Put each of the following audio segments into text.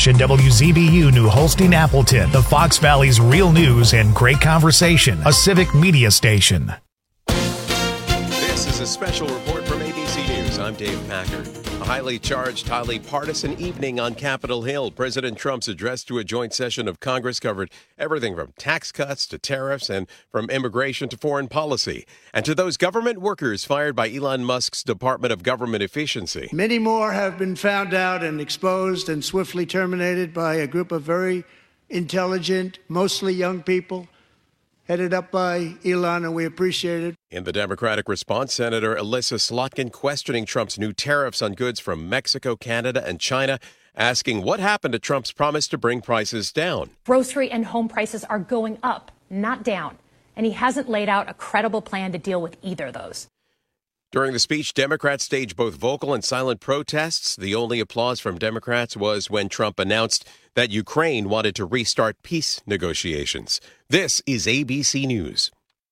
McIntosh and WZBU New Holstein Appleton, the Fox Valley's real news and great conversation, a civic media station. This is a special report from ABC News. I'm Dave Packer. A highly charged, highly partisan evening on Capitol Hill. President Trump's address to a joint session of Congress covered everything from tax cuts to tariffs and from immigration to foreign policy. And to those government workers fired by Elon Musk's Department of Government Efficiency. Many more have been found out and exposed and swiftly terminated by a group of very intelligent, mostly young people, headed up by Elon, and we appreciate it. In the Democratic response, Senator Elissa Slotkin questioning Trump's new tariffs on goods from Mexico, Canada, and China, asking what happened to Trump's promise to bring prices down. Grocery and home prices are going up, not down, and he hasn't laid out a credible plan to deal with either of those. During the speech, Democrats staged both vocal and silent protests. The only applause from Democrats was when Trump announced that Ukraine wanted to restart peace negotiations. This is ABC News.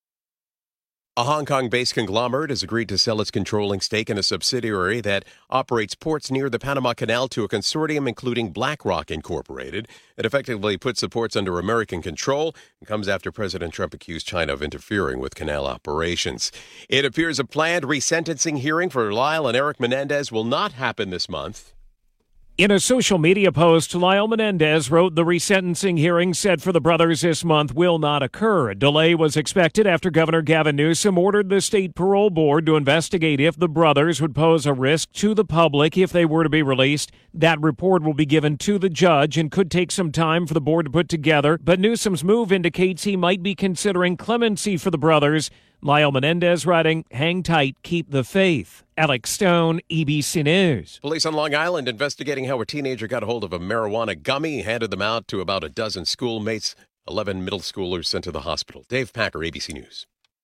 A Hong Kong-based conglomerate has agreed to sell its controlling stake in a subsidiary that operates ports near the Panama Canal to a consortium including BlackRock Incorporated. It effectively puts the ports under American control and comes after President Trump accused China of interfering with canal operations. It appears a planned resentencing hearing for Lyle and Eric Menendez will not happen this month. In a social media post, Lyle Menendez wrote the resentencing hearing set for the brothers this month will not occur. A delay was expected after Governor Gavin Newsom ordered the state parole board to investigate if the brothers would pose a risk to the public if they were to be released. That report will be given to the judge and could take some time for the board to put together, but Newsom's move indicates he might be considering clemency for the brothers. Lyle Menendez writing, "Hang tight, keep the faith." Alex Stone, ABC News. Police on Long Island investigating how a teenager got a hold of a marijuana gummy, handed them out to about a dozen schoolmates. 11 middle schoolers sent to the hospital. Dave Packer, ABC News.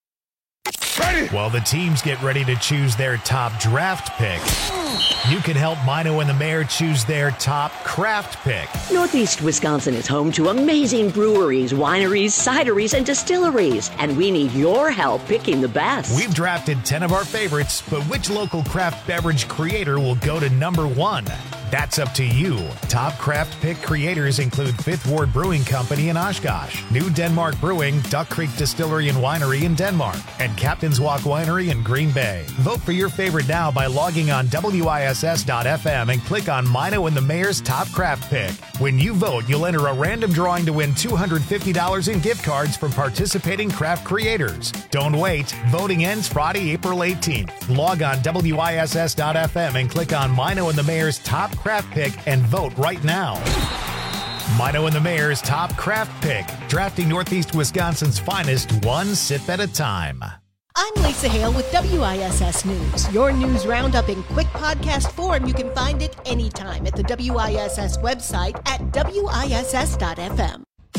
While the teams get ready to choose their top draft pick, you can help Mino and the Mayor choose their top craft pick. Northeast Wisconsin is home to amazing breweries, wineries, cideries, and distilleries, and we need your help picking the best. We've drafted 10 of our favorites, but which local craft beverage creator will go to number 1? That's up to you. Top craft pick creators include Fifth Ward Brewing Company in Oshkosh, New Denmark Brewing, Duck Creek Distillery and Winery in Denmark, and Captain's Walk Winery in Green Bay. Vote for your favorite now by logging on WISS.FM and click on Mino and the Mayor's Top Craft Pick. When you vote, you'll enter a random drawing to win $250 in gift cards from participating craft creators. Don't wait. Voting ends Friday, April 18th. Log on WISS.FM and click on Mino and the Mayor's Top Craft Pick and vote right now. Mino and the Mayor's Top Craft Pick, drafting Northeast Wisconsin's finest one sip at a time. I'm Lisa Hale with WISS News. Your news roundup in quick podcast form. You can find it anytime at the WISS website at WISS.FM.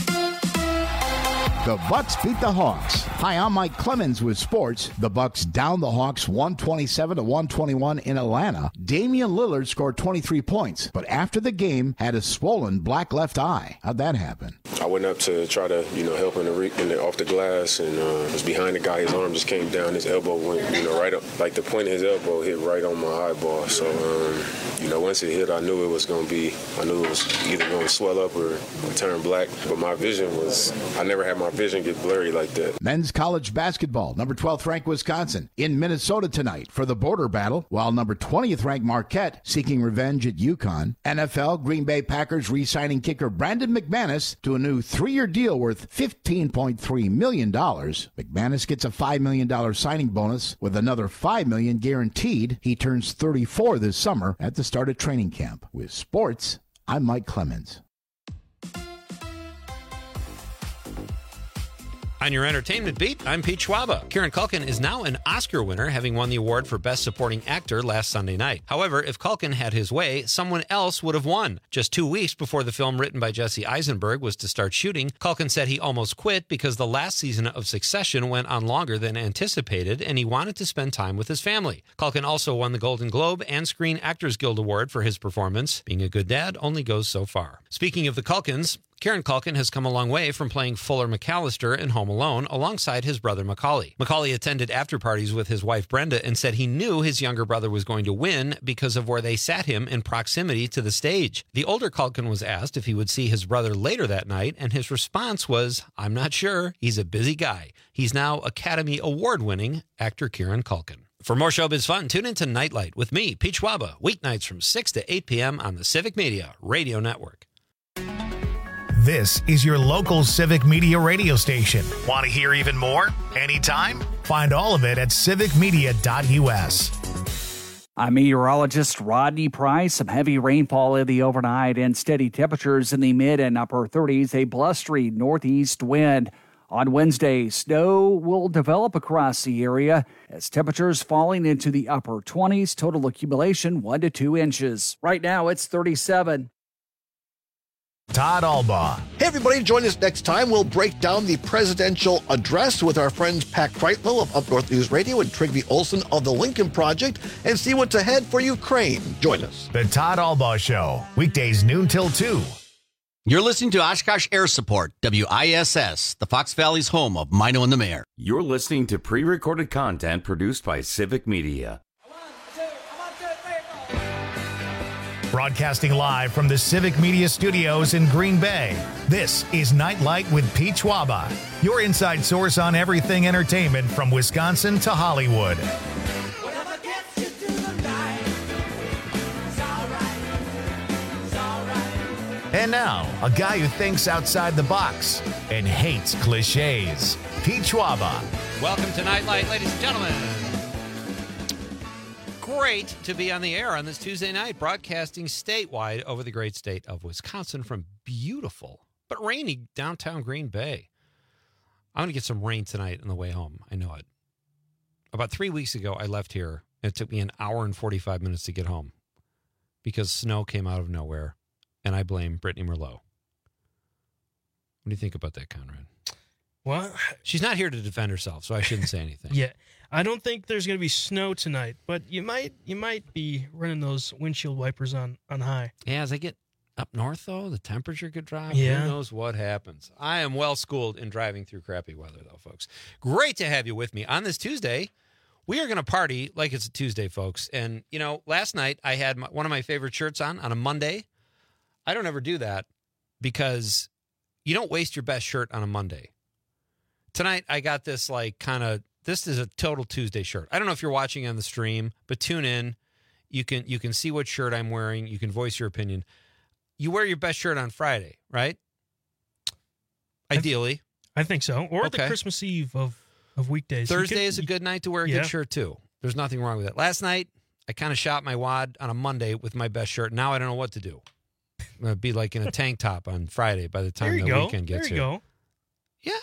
The Bucks beat the Hawks. Hi, I'm Mike Clemens with sports. The Bucks downed the Hawks 127-121 in Atlanta. Damian Lillard scored 23 points, but after the game had a swollen black left eye. How'd that happen? I went up to try to, help off the glass, and was behind the guy. His arm just came down. His elbow went, right up, like the point of his elbow hit right on my eyeball. So, once it hit, I knew it was either going to swell up or turn black. But my vision I never had my vision get blurry like that. Men's college basketball, number 12th ranked Wisconsin in Minnesota tonight for the border battle, while number 20th ranked Marquette seeking revenge at UConn. NFL, Green Bay Packers re-signing kicker Brandon McManus to a new 3-year deal worth $15.3 million. McManus gets a $5 million signing bonus with another $5 million guaranteed. He turns 34 this summer at the start of training camp. With sports, I'm Mike Clemens. On your entertainment beat, I'm Pete Schwaba. Kieran Culkin is now an Oscar winner, having won the award for Best Supporting Actor last Sunday night. However, if Culkin had his way, someone else would have won. Just 2 weeks before the film written by Jesse Eisenberg was to start shooting, Culkin said he almost quit because the last season of Succession went on longer than anticipated, and he wanted to spend time with his family. Culkin also won the Golden Globe and Screen Actors Guild Award for his performance. Being a good dad only goes so far. Speaking of the Culkins, Kieran Culkin has come a long way from playing Fuller McAllister in Home Alone alongside his brother Macaulay. Macaulay attended after parties with his wife Brenda and said he knew his younger brother was going to win because of where they sat him in proximity to the stage. The older Culkin was asked if he would see his brother later that night, and his response was, "I'm not sure. He's a busy guy." He's now Academy Award-winning actor Kieran Culkin. For more showbiz fun, tune into Nightlight with me, Pete Schwaba, weeknights from 6 to 8 p.m. on the Civic Media Radio Network. This is your local Civic Media radio station. Want to hear even more? Anytime? Find all of it at civicmedia.us. I'm meteorologist Rodney Price. Some heavy rainfall in the overnight and steady temperatures in the mid and upper 30s, a blustery northeast wind. On Wednesday, snow will develop across the area as temperatures falling into the upper 20s, total accumulation 1 to 2 inches. Right now, it's 37. Todd Albaugh. Hey, everybody, join us next time. We'll break down the presidential address with our friends Pat Kreitlow of Up North News Radio and Trygve Olsen of the Lincoln Project and see what's ahead for Ukraine. Join us. The Todd Albaugh Show, weekdays noon till 2. You're listening to Oshkosh Air Support, WISS, the Fox Valley's home of Mino and the Mayor. You're listening to pre-recorded content produced by Civic Media. Broadcasting live from the Civic Media Studios in Green Bay, this is Nightlight with Pete Schwaba, your inside source on everything entertainment from Wisconsin to Hollywood. And now, a guy who thinks outside the box and hates cliches, Pete Schwaba. Welcome to Nightlight, ladies and gentlemen. Great to be on the air on this Tuesday night, broadcasting statewide over the great state of Wisconsin from beautiful but rainy downtown Green Bay. I'm going to get some rain tonight on the way home. I know it. About 3 weeks ago, I left here, and it took me an hour and 45 minutes to get home because snow came out of nowhere, and I blame Brittany Merlot. What do you think about that, Conrad? Well, she's not here to defend herself, so I shouldn't say anything. Yeah. I don't think there's going to be snow tonight, but you might be running those windshield wipers on high. Yeah, as I get up north, though, the temperature could drop. Yeah. Who knows what happens? I am well-schooled in driving through crappy weather, though, folks. Great to have you with me. On this Tuesday, we are going to party like it's a Tuesday, folks. And, you know, last night I had one of my favorite shirts on a Monday. I don't ever do that because you don't waste your best shirt on a Monday. Tonight, I got this, this is a total Tuesday shirt. I don't know if you're watching on the stream, but tune in. You can see what shirt I'm wearing. You can voice your opinion. You wear your best shirt on Friday, right? Ideally. I think so. Or the Christmas Eve of weekdays. Thursday is a good night to wear a good shirt, too. There's nothing wrong with that. Last night, I kind of shot my wad on a Monday with my best shirt. Now I don't know what to do. I'm going to be like in a tank top on Friday by the time the weekend gets here. There you go. Yeah,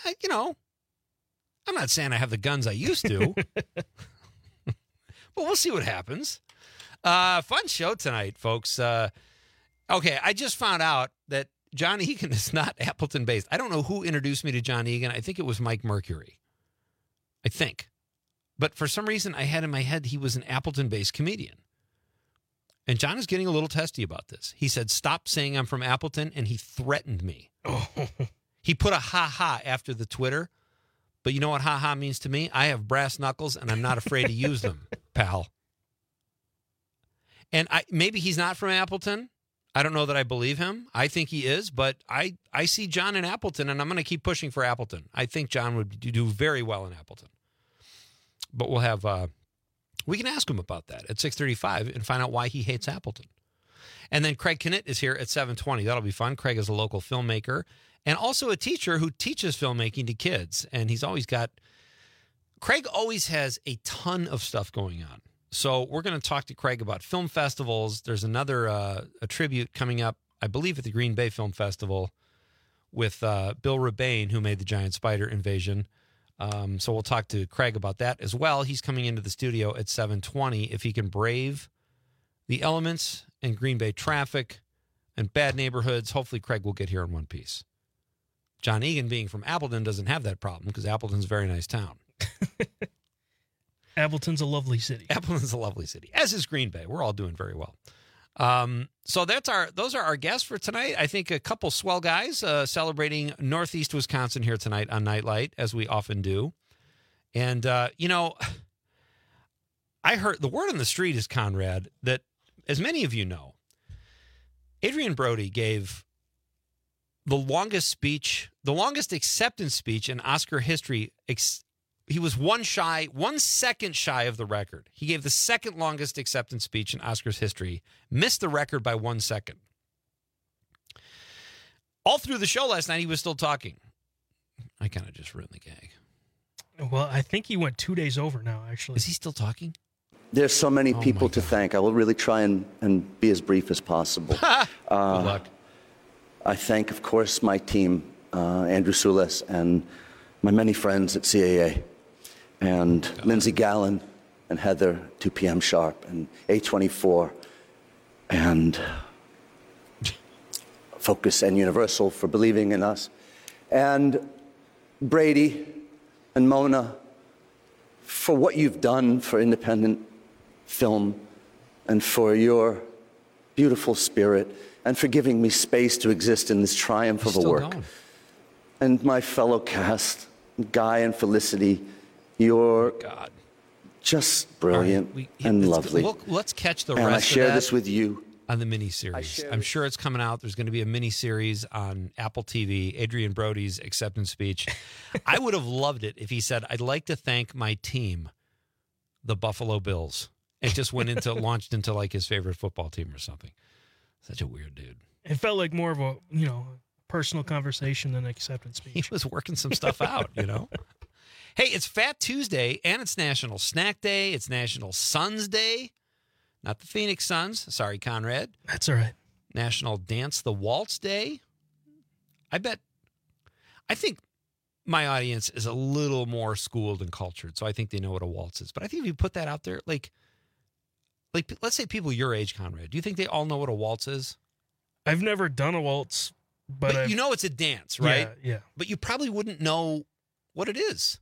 I'm not saying I have the guns I used to, but we'll see what happens. Fun show tonight, folks. Okay, I just found out that John Egan is not Appleton-based. I don't know who introduced me to John Egan. I think it was Mike Mercury. I think. But for some reason, I had in my head he was an Appleton-based comedian. And John is getting a little testy about this. He said, stop saying I'm from Appleton, and he threatened me. Oh. He put a ha-ha after the Twitter. But you know what ha-ha means to me? I have brass knuckles, and I'm not afraid to use them, pal. And maybe he's not from Appleton. I don't know that I believe him. I think he is, but I see John in Appleton, and I'm going to keep pushing for Appleton. I think John would do very well in Appleton. But we'll have we can ask him about that at 6:35 and find out why he hates Appleton. And then Craig Knitt is here at 7:20. That'll be fun. Craig is a local filmmaker and also a teacher who teaches filmmaking to kids. And Craig always has a ton of stuff going on. So we're going to talk to Craig about film festivals. There's another a tribute coming up, I believe, at the Green Bay Film Festival with Bill Rebane, who made the giant spider invasion. So we'll talk to Craig about that as well. He's coming into the studio at 7:20. If he can brave the elements and Green Bay traffic and bad neighborhoods, hopefully Craig will get here in one piece. John Egan, being from Appleton, doesn't have that problem because Appleton's a very nice town. Appleton's a lovely city. Appleton's a lovely city, as is Green Bay. We're all doing very well. So those are our guests for tonight. I think a couple swell guys celebrating Northeast Wisconsin here tonight on Nightlight, as we often do. And, I heard the word on the street is, Conrad, that as many of you know, Adrian Brody gave the longest acceptance speech in Oscar history. He was 1 second shy of the record. He gave the second longest acceptance speech in Oscars history, missed the record by 1 second. All through the show last night, he was still talking. I kind of just ruined the gag. Well, I think he went 2 days over now, actually. Is he still talking? There's so many people to thank. I will really try and be as brief as possible. Good luck. I thank, of course, my team, Andrew Sulis, and my many friends at CAA, and Lindsay Gallen, and Heather, 2 p.m. Sharp, and A24, and Focus and Universal for believing in us, and Brady and Mona for what you've done for independent film and for your beautiful spirit and for giving me space to exist in this triumph of a work. Going. And my fellow cast, Guy and Felicity, you're just brilliant and lovely. Let's catch the and rest I share of that this with you. On the miniseries. I'm sure it's coming out. There's going to be a miniseries on Apple TV, Adrian Brody's acceptance speech. I would have loved it if he said, I'd like to thank my team, the Buffalo Bills. It just launched into like his favorite football team or something. Such a weird dude. It felt like more of a, personal conversation than an acceptance speech. He was working some stuff out, Hey, it's Fat Tuesday, and it's National Snack Day. It's National Suns Day. Not the Phoenix Suns. Sorry, Conrad. That's all right. National Dance the Waltz Day. I think my audience is a little more schooled and cultured, so I think they know what a waltz is. But I think if you put that out there, like let's say people your age, Conrad, do you think they all know what a waltz is? I've never done a waltz, but it's a dance, right? Yeah. But you probably wouldn't know what it is.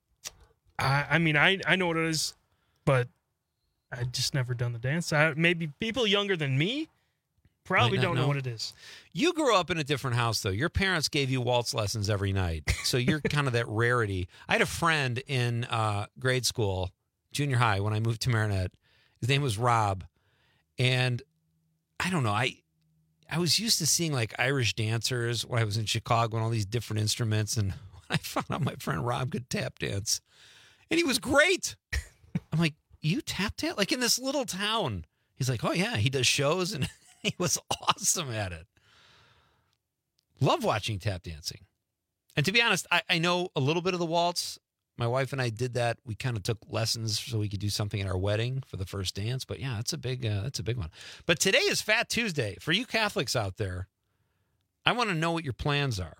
I know what it is, but I just never done the dance. Maybe people younger than me probably don't know what it is. You grew up in a different house, though. Your parents gave you waltz lessons every night, so you're kind of that rarity. I had a friend in grade school, junior high, when I moved to Marinette. His name was Rob, and I don't know. I was used to seeing like Irish dancers when I was in Chicago and all these different instruments, and when I found out my friend Rob could tap dance, and he was great. I'm like, you tap dance? Like in this little town. He's like, oh yeah, he does shows, and he was awesome at it. Love watching tap dancing. And to be honest, I know a little bit of the waltz. My wife and I did that. We kind of took lessons so we could do something at our wedding for the first dance. But yeah, that's a big one. But today is Fat Tuesday. For you Catholics out there, I want to know what your plans are.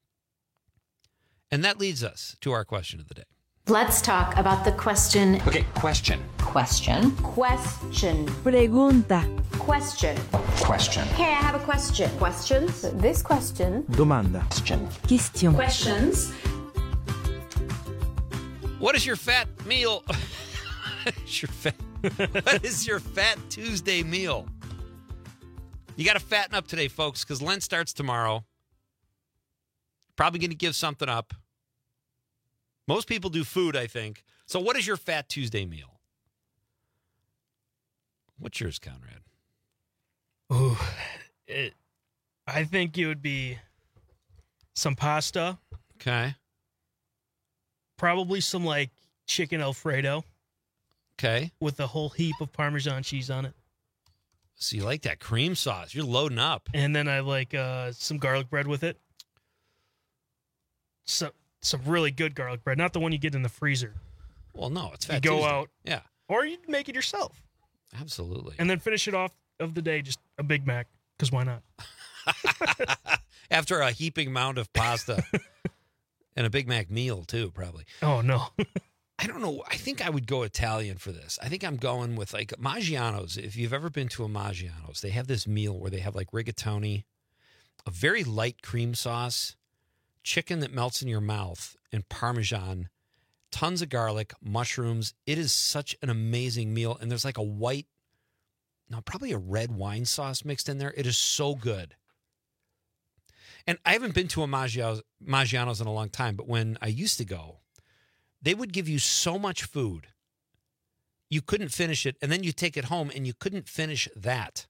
And that leads us to our question of the day. Let's talk about the question. Okay, question. Question. Pregunta. Question. Question. Hey, I have a question. Questions? This question. Domanda. Question. Questions. What is your fat meal? What is your Fat Tuesday meal? You got to fatten up today, folks, because Lent starts tomorrow. Probably going to give something up. Most people do food, I think. So what is your Fat Tuesday meal? What's yours, Conrad? Ooh, I think it would be some pasta. Okay. Probably some like chicken Alfredo. Okay. With a whole heap of Parmesan cheese on it. So you like that cream sauce. You're loading up. And then I like some garlic bread with it. Some really good garlic bread, not the one you get in the freezer. Well, no, it's Fat You go Tuesday. out. Yeah. Or you make it yourself. Absolutely. And then finish it off of the day, just a Big Mac, because why not? After a heaping mound of pasta. And a Big Mac meal, too, probably. Oh, no. I don't know. I think I would go Italian for this. I think I'm going with, like, Maggiano's. If you've ever been to a Maggiano's, they have this meal where they have, like, rigatoni, a very light cream sauce, chicken that melts in your mouth, and Parmesan, tons of garlic, mushrooms. It is such an amazing meal. And there's, like, a white probably a red wine sauce mixed in there. It is so good. And I haven't been to a Maggiano's in a long time, but when I used to go, they would give you so much food. You couldn't finish it, and then you take it home, and you couldn't finish that.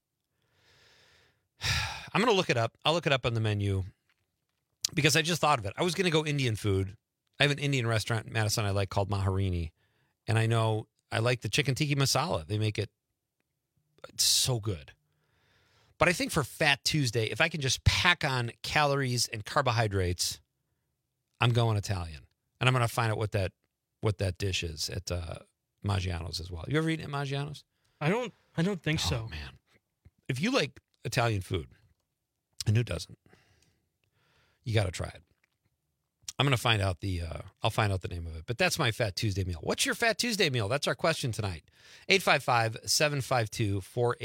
I'm going to look it up. I'll look it up on the menu because I just thought of it. I was going to go Indian food. I have an Indian restaurant in Madison I like called Maharini, and I know I like the chicken tikka masala. They make it so good. But I think for Fat Tuesday, if I can just pack on calories and carbohydrates, I'm going Italian. And I'm going to find out what that dish is at Maggiano's as well. You ever eaten at Maggiano's? I don't think so. Man. If you like Italian food, and who doesn't? You got to try it. I'm going to find out I'll find out the name of it. But that's my Fat Tuesday meal. What's your Fat Tuesday meal? That's our question tonight. 855-752-4842,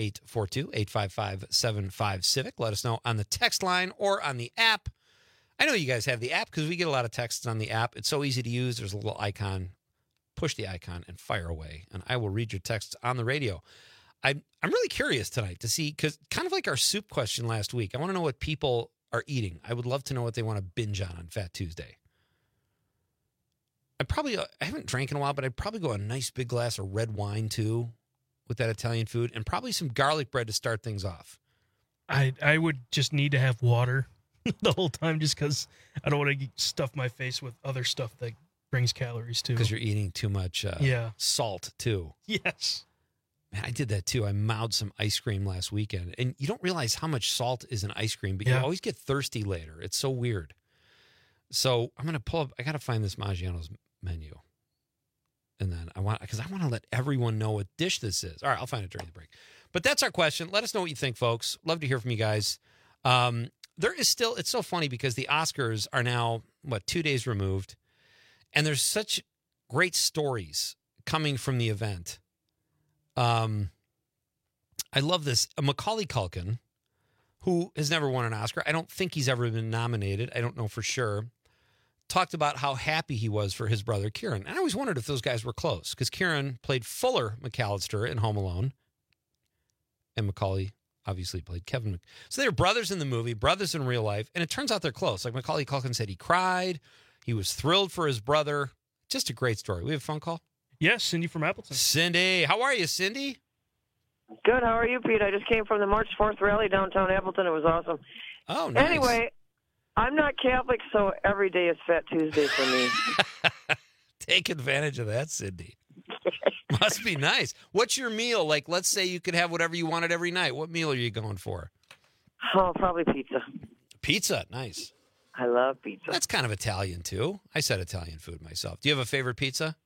855-75-CIVIC. Let us know on the text line or on the app. I know you guys have the app because we get a lot of texts on the app. It's so easy to use. There's a little icon. Push the icon and fire away, and I will read your texts on the radio. I'm really curious tonight to see, because kind of like our soup question last week, I want to know what people are eating. I would love to know what they want to binge on Fat Tuesday. I haven't drank in a while, but I'd probably go a nice big glass of red wine too with that Italian food, and probably some garlic bread to start things off. I would just need to have water the whole time just because I don't want to stuff my face with other stuff that brings calories too. Because you're eating too much salt too. Yes. Man, I did that too. I mowed some ice cream last weekend, and you don't realize how much salt is in ice cream, but you always get thirsty later. It's so weird. So I'm going to pull up, I got to find this Maggiano's menu. And then I want to let everyone know what dish this is. All right, I'll find it during the break. But that's our question. Let us know what you think, folks. Love to hear from you guys. There is still, it's so funny because the Oscars are now, 2 days removed. And there's such great stories coming from the event. I love this. Macaulay Culkin, who has never won an Oscar. I don't think he's ever been nominated. I don't know for sure. Talked about how happy he was for his brother Kieran. And I always wondered if those guys were close because Kieran played Fuller McAllister in Home Alone. And Macaulay obviously played Kevin. So they were brothers in the movie, brothers in real life. And it turns out they're close. Like Macaulay Culkin said he cried. He was thrilled for his brother. Just a great story. We have a phone call? Yes, Cindy from Appleton. Cindy. How are you, Cindy? Good. How are you, Pete? I just came from the March 4th rally downtown Appleton. It was awesome. Oh, nice. Anyway, I'm not Catholic, so every day is Fat Tuesday for me. Take advantage of that, Cindy. Must be nice. What's your meal? Like, let's say you could have whatever you wanted every night. What meal are you going for? Oh, probably pizza. Pizza. Nice. I love pizza. That's kind of Italian, too. I said Italian food myself. Do you have a favorite pizza?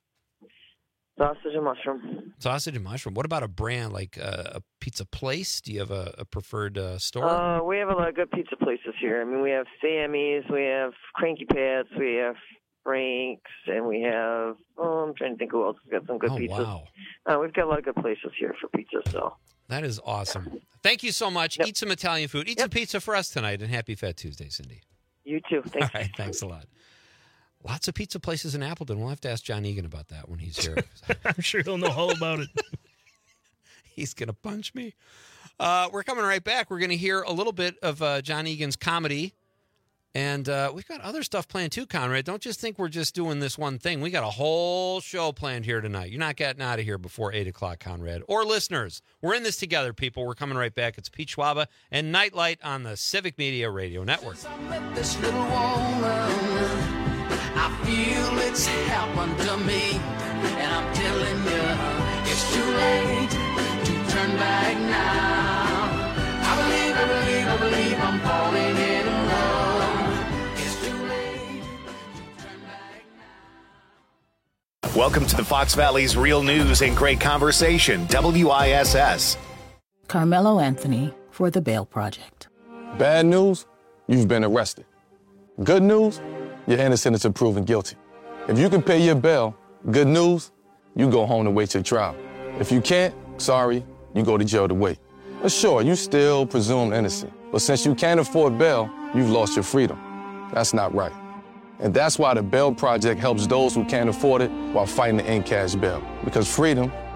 Sausage and mushroom. Sausage and mushroom. What about a brand, like a pizza place? Do you have a preferred store? We have a lot of good pizza places here. I mean, we have Sammy's, we have Cranky Pat's, we have Frank's, and we have, I'm trying to think who else has got some good pizzas. Wow. We've got a lot of good places here for pizza, so. That is awesome. Thank you so much. Yep. Eat some Italian food. Eat some pizza for us tonight, and happy Fat Tuesday, Cindy. You too. Thanks. All right, thanks a lot. Lots of pizza places in Appleton. We'll have to ask John Egan about that when he's here. I'm sure he'll know all about it. He's going to punch me. We're coming right back. We're going to hear a little bit of John Egan's comedy. And we've got other stuff planned too, Conrad. Don't just think we're just doing this one thing. We got a whole show planned here tonight. You're not getting out of here before 8 o'clock, Conrad. Or listeners, we're in this together, people. We're coming right back. It's Pete Schwaba and Nightlight on the Civic Media Radio Network. This little woman, I feel it's happened to me, and I'm telling you, it's too late to turn back now. I believe I'm falling in love. It's too late to turn back now. Welcome to the Fox Valley's Real News and Great Conversation, WISS. Carmelo Anthony for The Bail Project. Bad news, you've been arrested. Good news, you're innocent until proven guilty. If you can pay your bail, good news, you go home to wait your trial. If you can't, sorry, you go to jail to wait. But sure, you still presumed innocent. But since you can't afford bail, you've lost your freedom. That's not right. And that's why the Bail Project helps those who can't afford it while fighting to end cash bail. Because freedom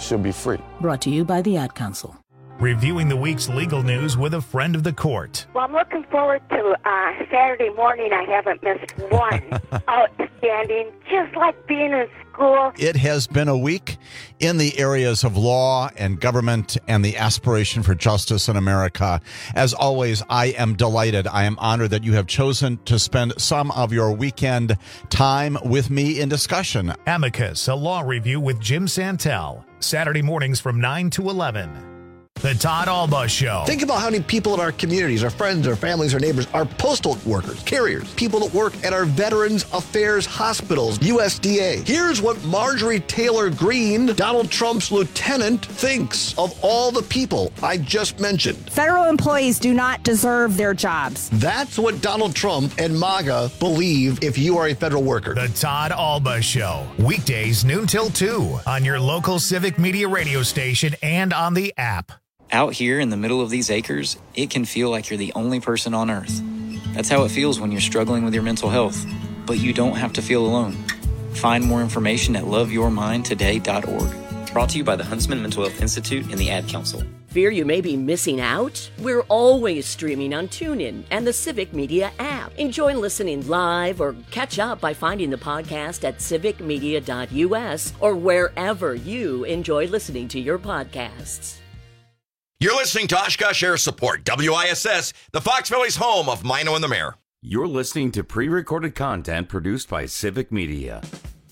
should be free. Brought to you by the Ad Council. Reviewing the week's legal news with a friend of the court. Well, I'm looking forward to Saturday morning. I haven't missed one. Outstanding. Just like being in school. It has been a week in the areas of law and government and the aspiration for justice in America. As always, I am delighted. I am honored that you have chosen to spend some of your weekend time with me in discussion. Amicus, a law review with Jim Santel. Saturday mornings from 9 to 11. The Todd Alba Show. Think about how many people in our communities, our friends, our families, our neighbors, are postal workers, carriers, people that work at our Veterans Affairs hospitals, USDA. Here's what Marjorie Taylor Greene, Donald Trump's lieutenant, thinks of all the people I just mentioned. Federal employees do not deserve their jobs. That's what Donald Trump and MAGA believe if you are a federal worker. The Todd Alba Show. Weekdays noon till 2 on your local Civic Media radio station and on the app. Out here in the middle of these acres, it can feel like you're the only person on Earth. That's how it feels when you're struggling with your mental health. But you don't have to feel alone. Find more information at loveyourmindtoday.org. Brought to you by the Huntsman Mental Health Institute and the Ad Council. Fear you may be missing out? We're always streaming on TuneIn and the Civic Media app. Enjoy listening live or catch up by finding the podcast at civicmedia.us or wherever you enjoy listening to your podcasts. You're listening to Oshkosh Air Support, WISS, the Fox Valley's home of Mino and the Mayor. You're listening to pre-recorded content produced by Civic Media.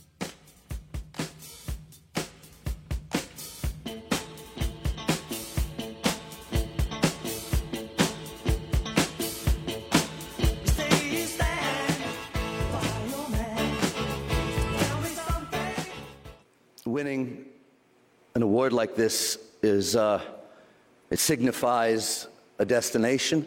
Winning an award like this is... it signifies a destination,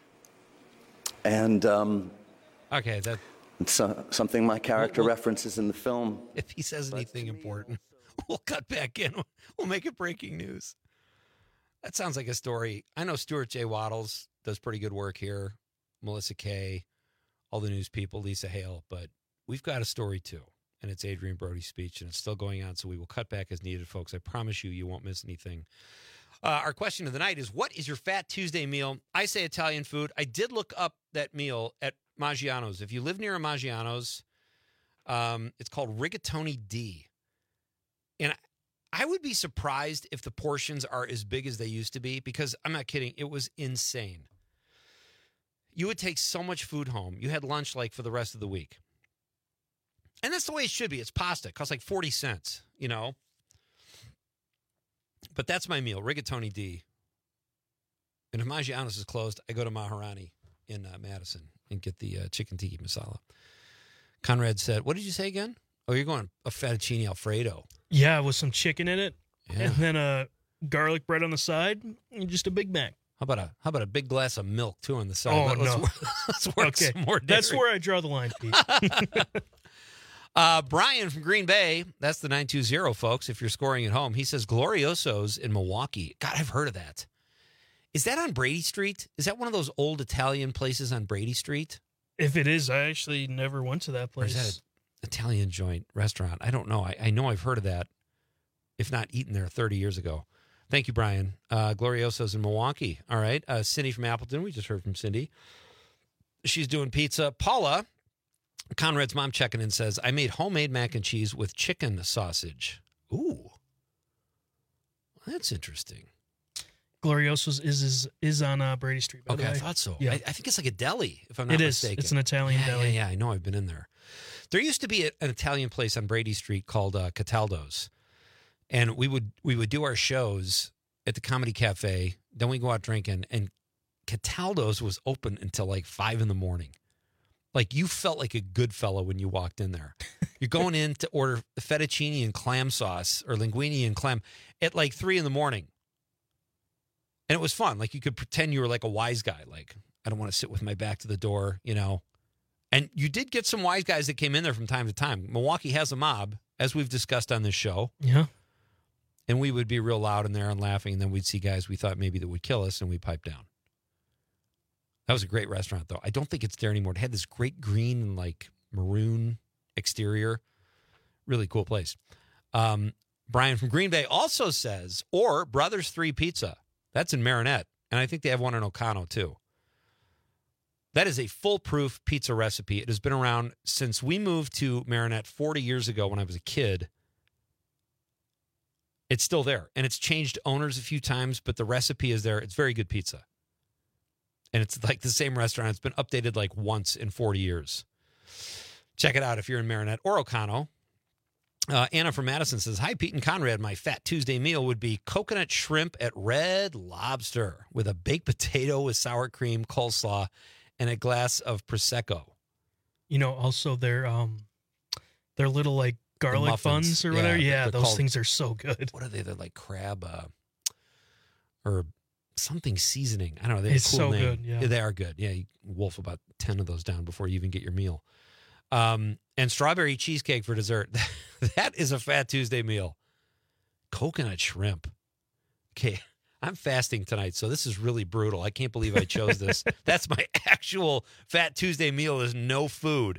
and okay, it's something my character references in the film. If he says anything important, we'll cut back in. We'll make it breaking news. That sounds like a story. I know Stuart J. Waddles does pretty good work here, Melissa Kay, all the news people, Lisa Hale, but we've got a story too, and it's Adrian Brody's speech, and it's still going on, so we will cut back as needed, folks. I promise you won't miss anything. Our question of the night is, what is your Fat Tuesday meal? I say Italian food. I did look up that meal at Maggiano's. If you live near a Maggiano's, it's called Rigatoni D. And I would be surprised if the portions are as big as they used to be, because I'm not kidding. It was insane. You would take so much food home. You had lunch like for the rest of the week. And that's the way it should be. It's pasta. It costs like 40 cents, you know. But that's my meal, Rigatoni D. And if Maggiano's is closed, I go to Maharani in Madison and get the chicken tiki masala. Conrad said, what did you say again? Oh, you're going a fettuccine Alfredo. Yeah, with some chicken in it, Yeah. and then a garlic bread on the side, and just a Big Mac. How about a big glass of milk, too, on the side? Oh, let's, no. Let's work Okay, some more that's dairy. where I draw the line, Pete. Brian from Green Bay, that's the 920, folks, if you're scoring at home. He says Glorioso's in Milwaukee. God, I've heard of that. Is that on Brady Street? Is that one of those old Italian places on Brady Street? If it is, I actually never went to that Or is place. that an Italian joint restaurant? I don't know. I know I've heard of that, if not eaten there 30 years ago. Thank you, Brian. Glorioso's in Milwaukee. All right. Cindy from Appleton. We just heard from Cindy. She's doing pizza. Paula, Conrad's mom, checking in, says, I made homemade mac and cheese with chicken sausage. Ooh. That's interesting. Glorioso's is on Brady Street. By the Okay, I way. thought so. Yeah. I think it's like a deli, if I'm not It is. mistaken. It's an Italian deli. Yeah, I know. I've been in there. There used to be an Italian place on Brady Street called Cataldo's. And we would do our shows at the Comedy Cafe. Then we go out drinking. And Cataldo's was open until like 5 in the morning. Like, you felt like a good fellow when you walked in there. You're going in to order fettuccine and clam sauce or linguine and clam at like 3 in the morning. And it was fun. Like, you could pretend you were like a wise guy. Like, I don't want to sit with my back to the door, you know. And you did get some wise guys that came in there from time to time. Milwaukee has a mob, as we've discussed on this show. Yeah. And we would be real loud in there and laughing. And then we'd see guys we thought maybe that would kill us, and we'd pipe down. That was a great restaurant, though. I don't think it's there anymore. It had this great green and like maroon exterior. Really cool place. Brian from Green Bay also says, or Brothers 3 Pizza. That's in Marinette. And I think they have one in Ocano, too. That is a foolproof pizza recipe. It has been around since we moved to Marinette 40 years ago when I was a kid. It's still there. And it's changed owners a few times, but the recipe is there. It's very good pizza. And it's like the same restaurant. It's been updated like once in 40 years. Check it out if you're in Marinette or Ocano. Anna from Madison says, hi, Pete and Conrad. My Fat Tuesday meal would be coconut shrimp at Red Lobster with a baked potato with sour cream, coleslaw, and a glass of Prosecco. You know, also their little like garlic buns or whatever. Yeah, those things are so good. What are they? They're like crab or something seasoning. I don't know. It's so good. Yeah, they are good. Yeah, you wolf about 10 of those down before you even get your meal. And strawberry cheesecake for dessert. That is a Fat Tuesday meal. Coconut shrimp. Okay, I'm fasting tonight, so this is really brutal. I can't believe I chose this. That's my actual Fat Tuesday meal is no food.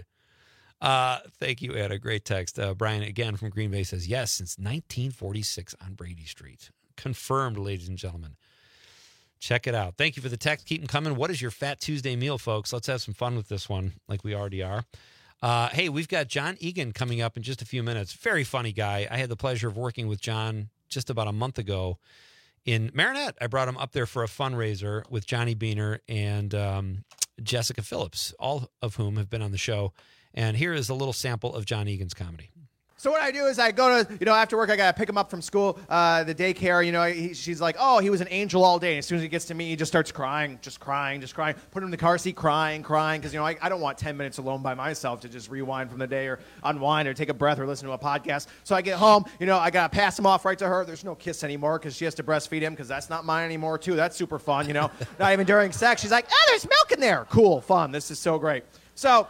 Thank you, Anna. Great text. Brian, again, from Green Bay says, yes, since 1946 on Brady Street. Confirmed, ladies and gentlemen. Check it out. Thank you for the text. Keep them coming. What is your Fat Tuesday meal, folks? Let's have some fun with this one like we already are. Hey, we've got John Egan coming up in just a few minutes. Very funny guy. I had the pleasure of working with John just about a month ago in Marinette. I brought him up there for a fundraiser with Johnny Beaner and Jessica Phillips, all of whom have been on the show. And here is a little sample of John Egan's comedy. So what I do is I go to, after work, I got to pick him up from school, the daycare, she's like, oh, he was an angel all day. And as soon as he gets to me, he just starts crying. Put him in the car seat, crying. Because, I don't want 10 minutes alone by myself to just rewind from the day or unwind or take a breath or listen to a podcast. So I get home, I got to pass him off right to her. There's no kiss anymore because she has to breastfeed him because that's not mine anymore, too. That's super fun, Not even during sex. She's like, oh, there's milk in there. Cool, fun. This is so great. So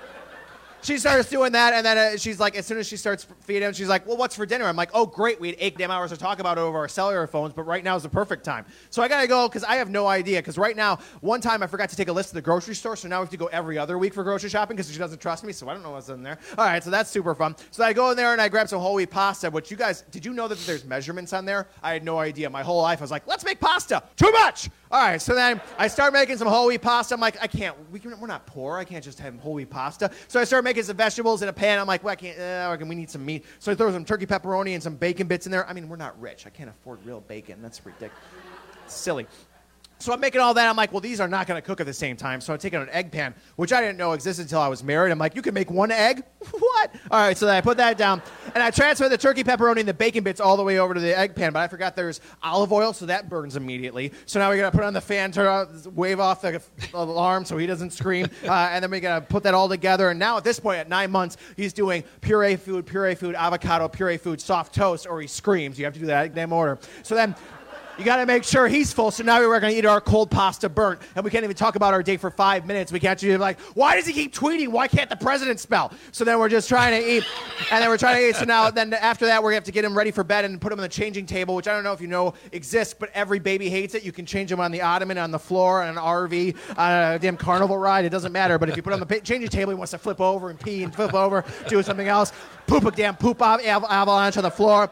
she starts doing that, and then she's like, as soon as she starts feeding him, she's like, well, what's for dinner? I'm like, oh, great, we had 8 damn hours to talk about it over our cellular phones, but right now is the perfect time. So I got to go, because I have no idea, because right now, one time I forgot to take a list of the grocery store, so now we have to go every other week for grocery shopping, because she doesn't trust me, so I don't know what's in there. All right, so that's super fun. So I go in there, and I grab some whole wheat pasta, which you guys, did you know that there's measurements on there? I had no idea. My whole life, I was like, let's make pasta. Too much! All right, so then I start making some whole wheat pasta. I'm like, we're not poor. I can't just have whole wheat pasta. So I start making some vegetables in a pan. I'm like, well, we need some meat. So I throw some turkey pepperoni and some bacon bits in there. I mean, we're not rich. I can't afford real bacon. That's ridiculous. It's silly. So I'm making all that. I'm like, well, these are not going to cook at the same time. So I'm taking an egg pan, which I didn't know existed until I was married. I'm like, you can make one egg? What? All right, so then I put that down. And I transfer the turkey pepperoni and the bacon bits all the way over to the egg pan. But I forgot there's olive oil, so that burns immediately. So now we got to put on the fan, wave off the alarm so he doesn't scream. And then we got to put that all together. And now at this point, at 9 months, he's doing puree food, avocado, puree food, soft toast, or he screams. You have to do that damn order. So then you got to make sure he's full. So now we're going to eat our cold pasta burnt. And we can't even talk about our day for 5 minutes. We can't be like, why does he keep tweeting? Why can't the president spell? So then we're just trying to eat. And then we're trying to eat. So now then after that, we're going to have to get him ready for bed and put him on the changing table, which I don't know if you know exists, but every baby hates it. You can change him on the ottoman, on the floor, on an RV, on a damn carnival ride. It doesn't matter. But if you put him on the changing table, he wants to flip over and pee and flip over, do something else, poop avalanche on the floor.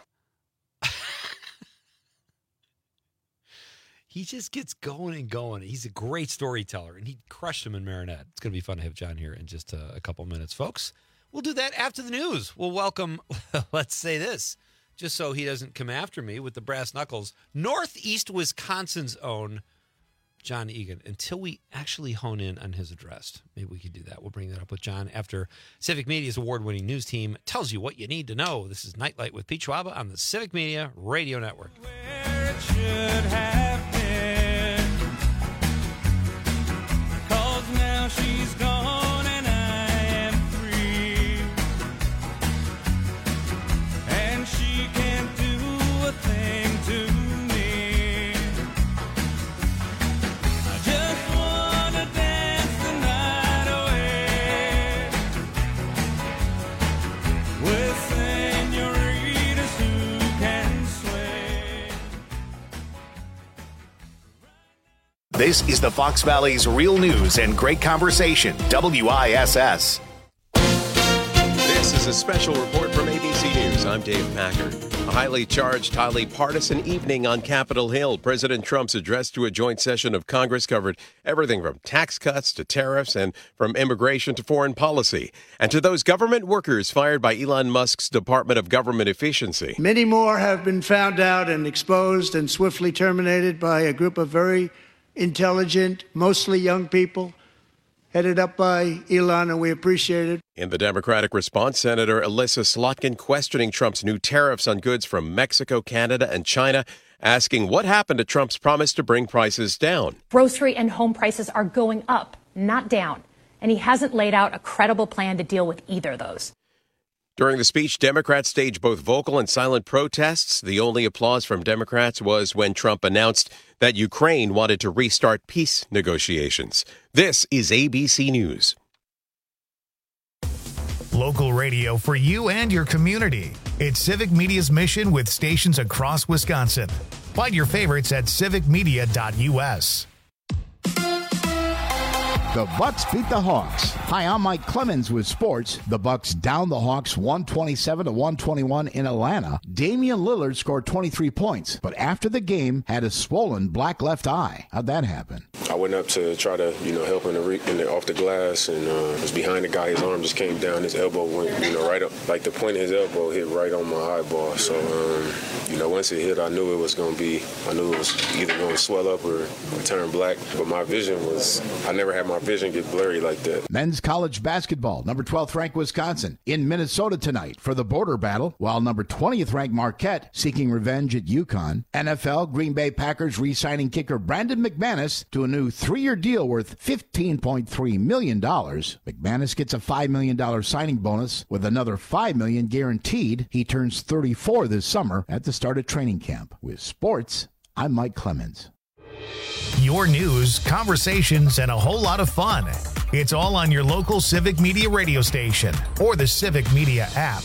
He just gets going and going. He's a great storyteller, and he crushed him in Marinette. It's going to be fun to have John here in just a couple minutes, folks. We'll do that after the news. We'll welcome, let's say this, just so he doesn't come after me with the brass knuckles, Northeast Wisconsin's own John Egan, until we actually hone in on his address. Maybe we could do that. We'll bring that up with John after Civic Media's award-winning news team tells you what you need to know. This is Nightlight with Pete Schwaba on the Civic Media Radio Network. Where it should have been. Now she's gone and I am free, and she can't do a thing to me. I just want to dance the night away with senoritas who can sway. This is the Fox Valley's real news and great conversation, WISS. This is a special report from ABC News. I'm Dave Packard. A highly charged, highly partisan evening on Capitol Hill. President Trump's address to a joint session of Congress covered everything from tax cuts to tariffs and from immigration to foreign policy. And to those government workers fired by Elon Musk's Department of Government Efficiency. Many more have been found out and exposed and swiftly terminated by a group of very intelligent, mostly young people, headed up by Elon, and we appreciate it. In the Democratic response, Senator Elissa Slotkin questioning Trump's new tariffs on goods from Mexico, Canada, and China, asking what happened to Trump's promise to bring prices down. Grocery and home prices are going up, not down, and he hasn't laid out a credible plan to deal with either of those. During the speech, Democrats staged both vocal and silent protests. The only applause from Democrats was when Trump announced that Ukraine wanted to restart peace negotiations. This is ABC News. Local radio for you and your community. It's Civic Media's mission with stations across Wisconsin. Find your favorites at civicmedia.us. The Bucks beat the Hawks. Hi, I'm Mike Clemens with sports. The Bucks down the Hawks 127-121 in Atlanta. Damian Lillard scored 23 points, but after the game had a swollen black left eye. How'd that happen? I went up to try to, help him off the glass, and was behind the guy. His arm just came down. His elbow went, right up, like the point of his elbow hit right on my eyeball. So, once it hit, I knew it was either going to swell up or turn black. But my vision was, I never had my vision get blurry like that. Men's college basketball, number 12th ranked Wisconsin in Minnesota tonight for the border battle, while number 20th ranked Marquette seeking revenge at UConn. NFL, Green Bay Packers re-signing kicker Brandon McManus to a new 3-year deal worth $15.3 million. McManus gets a $5 million signing bonus with another $5 million guaranteed. He turns 34 this summer at the start of training camp. With sports, I'm Mike Clemens. Your news, conversations, and a whole lot of fun. It's all on your local Civic Media radio station or the Civic Media app.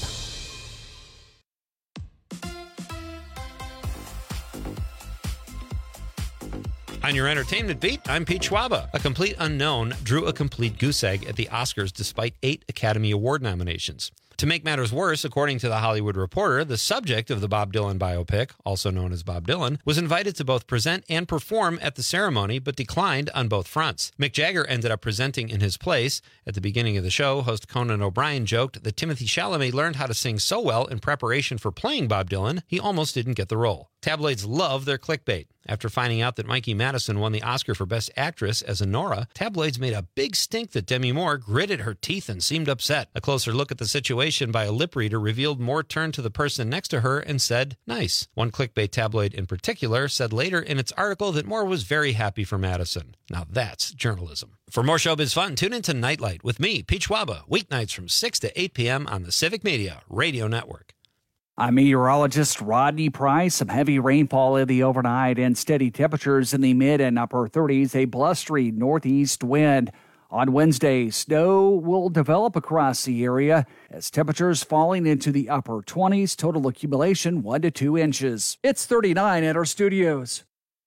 On your entertainment beat, I'm Pete Schwaba. A complete unknown drew a complete goose egg at the Oscars despite 8 Academy Award nominations. To make matters worse, according to The Hollywood Reporter, the subject of the Bob Dylan biopic, also known as Bob Dylan, was invited to both present and perform at the ceremony, but declined on both fronts. Mick Jagger ended up presenting in his place. At the beginning of the show, host Conan O'Brien joked that Timothée Chalamet learned how to sing so well in preparation for playing Bob Dylan, he almost didn't get the role. Tabloids love their clickbait. After finding out that Mikey Madison won the Oscar for Best Actress as Nora, tabloids made a big stink that Demi Moore gritted her teeth and seemed upset. A closer look at the situation by a lip reader revealed Moore turned to the person next to her and said, "Nice." One clickbait tabloid in particular said later in its article that Moore was very happy for Madison. Now that's journalism. For more showbiz fun, tune into Nightlight with me, Pete Schwaba, weeknights from 6 to 8 p.m. on the Civic Media Radio Network. I'm meteorologist Rodney Price. Some heavy rainfall in the overnight and steady temperatures in the mid and upper 30s. A blustery northeast wind. On Wednesday, snow will develop across the area as temperatures falling into the upper 20s. Total accumulation 1 to 2 inches. It's 39 at our studios.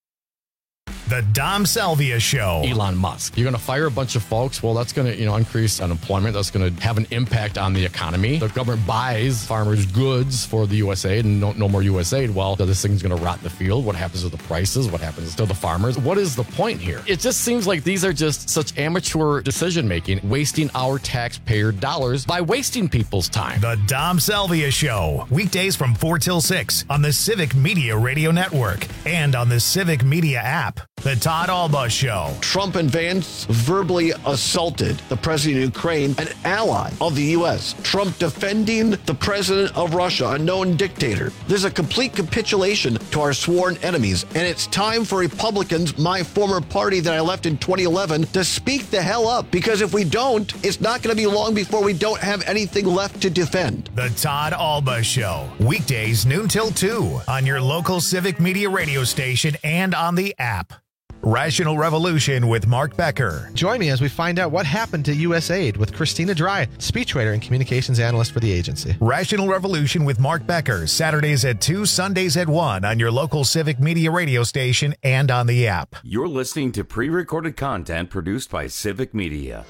The Dom Salvia Show. Elon Musk. You're going to fire a bunch of folks. Well, that's going to, increase unemployment. That's going to have an impact on the economy. The government buys farmers' goods for the USAID and no more USAID. Well, this thing's going to rot in the field. What happens to the prices? What happens to the farmers? What is the point here? It just seems like these are just such amateur decision-making, wasting our taxpayer dollars by wasting people's time. The Dom Salvia Show. Weekdays from 4 till 6 on the Civic Media Radio Network and on the Civic Media app. The Todd Alba Show. Trump and Vance verbally assaulted the president of Ukraine, an ally of the U.S. Trump defending the president of Russia, a known dictator. This is a complete capitulation to our sworn enemies. And it's time for Republicans, my former party that I left in 2011, to speak the hell up. Because if we don't, it's not going to be long before we don't have anything left to defend. The Todd Alba Show. Weekdays noon till 2 on your local Civic Media radio station and on the app. Rational Revolution with Mark Becker. Join me as we find out what happened to USAID with Christina Dry, speechwriter and communications analyst for the agency. Rational Revolution with Mark Becker, Saturdays at 2, Sundays at 1 on your local Civic Media radio station and on the app. You're listening to pre-recorded content produced by Civic Media.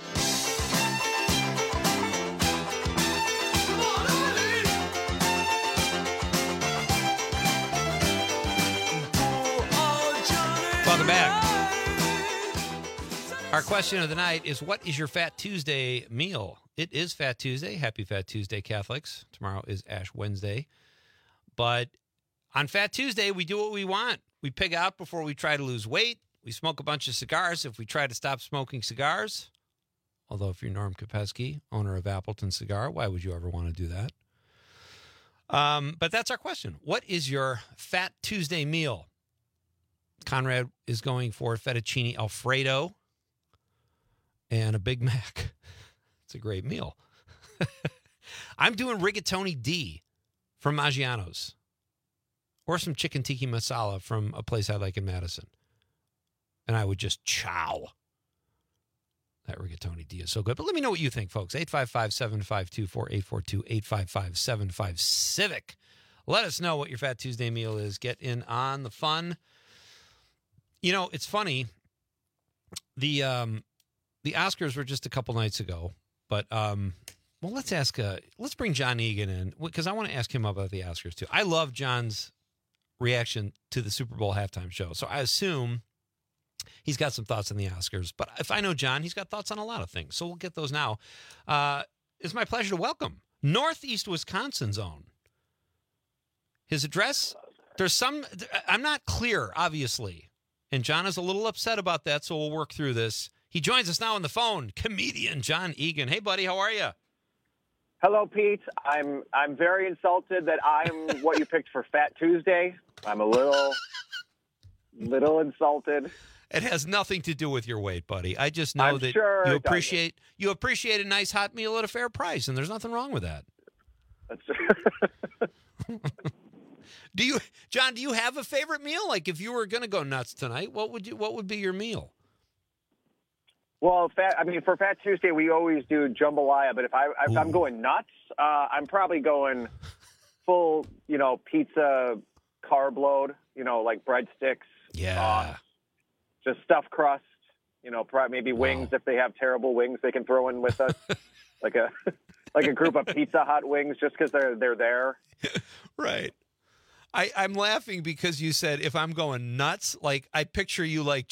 Our question of the night is, what is your Fat Tuesday meal? It is Fat Tuesday. Happy Fat Tuesday, Catholics. Tomorrow is Ash Wednesday. But on Fat Tuesday, we do what we want. We pig out before we try to lose weight. We smoke a bunch of cigars if we try to stop smoking cigars. Although if you're Norm Kopesky, owner of Appleton Cigar, why would you ever want to do that? But that's our question. What is your Fat Tuesday meal? Conrad is going for fettuccine Alfredo and a Big Mac. It's a great meal. I'm doing rigatoni D from Maggiano's or some chicken tiki masala from a place I like in Madison. And I would just chow. That rigatoni D is so good. But let me know what you think, folks. 855-752-4842, 855-75-CIVIC. Let us know what your Fat Tuesday meal is. Get in on the fun. You know, it's funny. The Oscars were just a couple nights ago. But, let's bring John Egan in, because I want to ask him about the Oscars, too. I love John's reaction to the Super Bowl halftime show. So I assume he's got some thoughts on the Oscars. But if I know John, he's got thoughts on a lot of things. So we'll get those now. It's my pleasure to welcome Northeast Wisconsin's own. His address, I'm not clear, obviously. And John is a little upset about that, so we'll work through this. He joins us now on the phone, comedian John Egan. Hey, buddy, how are you? Hello, Pete. I'm very insulted that I'm what you picked for Fat Tuesday. I'm a little insulted. It has nothing to do with your weight, buddy. I just know I'm that sure you appreciate a nice hot meal at a fair price, and there's nothing wrong with that. That's John, do you have a favorite meal? Like, if you were going to go nuts tonight, what would be your meal? Well, for Fat Tuesday, we always do jambalaya. But if I'm going nuts, I'm probably going full, pizza carb load. Like breadsticks. Yeah. Just stuffed crust. Maybe wings if they have terrible wings they can throw in with us, like a group of Pizza Hut wings, just because they're there. Right. I'm laughing because you said if I'm going nuts, like I picture you like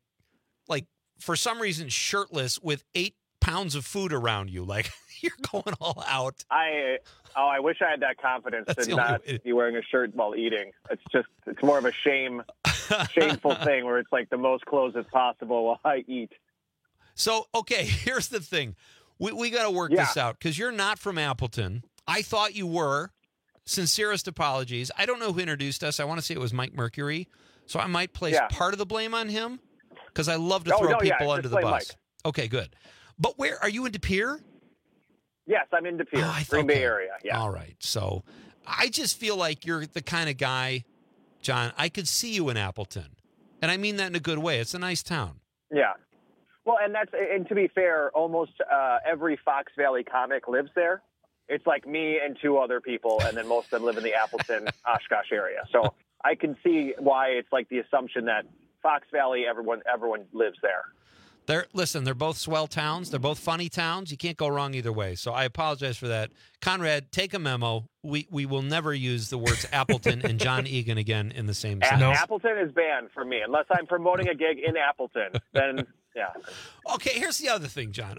for some reason shirtless with 8 pounds of food around you, like you're going all out. I wish I had that confidence to not be wearing a shirt while eating. It's more of a shameful thing where it's like the most clothes as possible while I eat. So, okay, here's the thing. We got to work this out because you're not from Appleton. I thought you were. Sincerest apologies. I don't know who introduced us. I want to say it was Mike Mercury. So I might place part of the blame on him because I love to throw people under the bus. Mike. Okay, good. But where are you in De Pere? Yes, I'm in De Pere, Green Bay area. Yeah. All right. So I just feel like you're the kind of guy, John, I could see you in Appleton. And I mean that in a good way. It's a nice town. Yeah. Well, and to be fair, almost every Fox Valley comic lives there. It's like me and 2 other people, and then most of them live in the Appleton, Oshkosh area. So I can see why it's like the assumption that Fox Valley, everyone lives there. They're both swell towns. They're both funny towns. You can't go wrong either way. So I apologize for that. Conrad, take a memo. We will never use the words Appleton and John Egan again in the same sentence. Appleton is banned for me. Unless I'm promoting a gig in Appleton, then... Yeah. Okay, here's the other thing, John.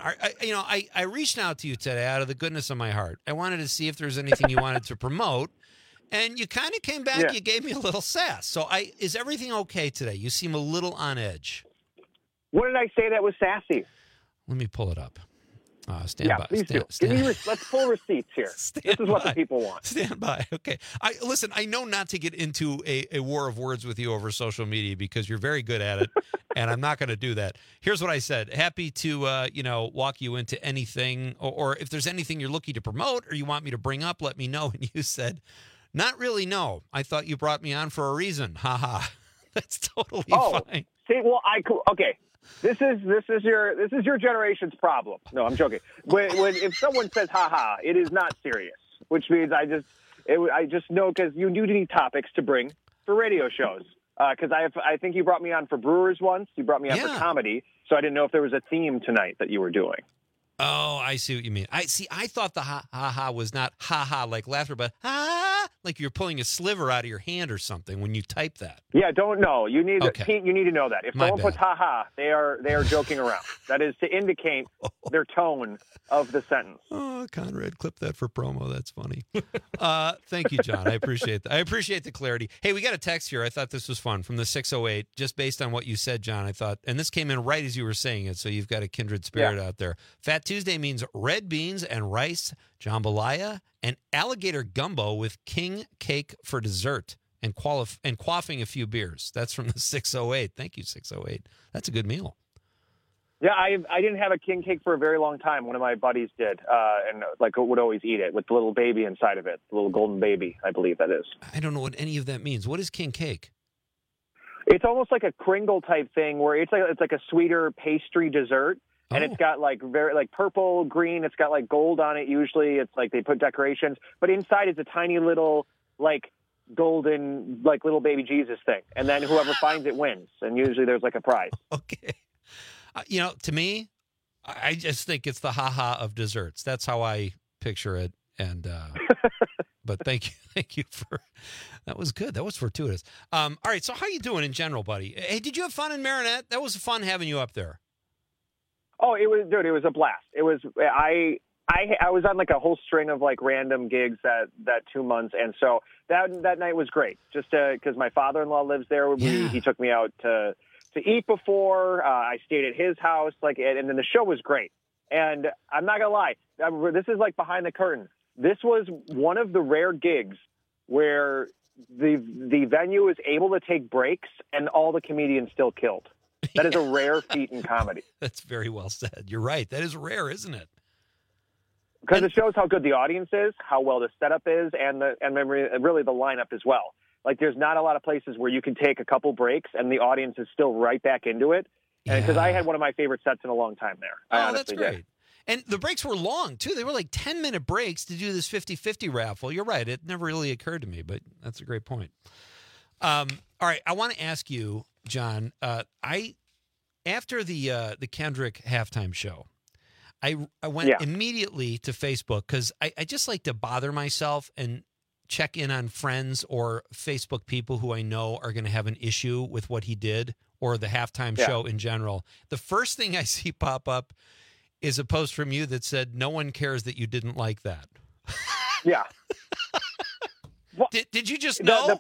I reached out to you today out of the goodness of my heart. I wanted to see if there's anything you wanted to promote, and you kind of came back. Yeah. You gave me a little sass. So, is everything okay today? You seem a little on edge. What did I say that was sassy? Let me pull it up. Stand by. Please do. Let's pull receipts here. This is what the people want. Stand by. Okay. Listen, I know not to get into a war of words with you over social media because you're very good at it, and I'm not going to do that. Here's what I said. Happy to, walk you into anything, or if there's anything you're looking to promote or you want me to bring up, let me know. And you said, not really, no. I thought you brought me on for a reason. Ha ha. That's totally fine. See, well, okay. This is your generation's problem. No, I'm joking. When if someone says "ha ha," it is not serious. Which means I just know because you do need topics to bring for radio shows. Because I think you brought me on for Brewers once. You brought me on for comedy, so I didn't know if there was a theme tonight that you were doing. Oh, I see what you mean. I thought the ha ha ha was not ha ha like laughter, but ha like you're pulling a sliver out of your hand or something when you type that. Yeah, don't know. You need you need to know that. If My someone puts bad. "ha-ha," they are joking around. That is to indicate their tone of the sentence. Oh, Conrad, clip that for promo. That's funny. Thank you, John. I appreciate that. I appreciate the clarity. Hey, we got a text here. I thought this was fun from the 608, just based on what you said, John. I thought, and this came in right as you were saying it, so you've got a kindred spirit out there. Fat Tuesday means red beans and rice, jambalaya, and alligator gumbo with king cake for dessert and quaffing a few beers. That's from the 608. Thank you, 608. That's a good meal. Yeah, I didn't have a king cake for a very long time. One of my buddies did, and like would always eat it with the little baby inside of it, the little golden baby, I believe that is. I don't know what any of that means. What is king cake? It's almost like a Kringle type thing where it's like a sweeter pastry dessert. And it's got like very like purple, green. It's got like gold on it. Usually, it's like they put decorations, but inside is a tiny little like golden like little baby Jesus thing. And then whoever finds it wins. And usually there's like a prize. Okay. To me, I just think it's the ha-ha of desserts. That's how I picture it. And but thank you for that was good. That was fortuitous. All right. So how you doing in general, buddy? Hey, did you have fun in Marinette? That was fun having you up there. Oh, it was a blast. It was I was on like a whole string of like random gigs that 2 months, and so that night was great. Just because my father-in-law lives there, he took me out to eat before. I stayed at his house, and then the show was great. And I'm not gonna lie, this is like behind the curtain. This was one of the rare gigs where the venue is able to take breaks and all the comedians still killed. That is a rare feat in comedy. That's very well said. You're right. That is rare, isn't it? Because it shows how good the audience is, how well the setup is, and really the lineup as well. Like, there's not a lot of places where you can take a couple breaks and the audience is still right back into it. And because I had one of my favorite sets in a long time there. I honestly that's great. did. And the breaks were long, too. They were like 10-minute breaks to do this 50-50 raffle. You're right. It never really occurred to me, but that's a great point. All right. I want to ask you, John, after the Kendrick halftime show, I went immediately to Facebook because I just like to bother myself and check in on friends or Facebook people who I know are going to have an issue with what he did or the halftime show in general. The first thing I see pop up is a post from you that said, "No one cares that you didn't like that." Yeah. Did you just know?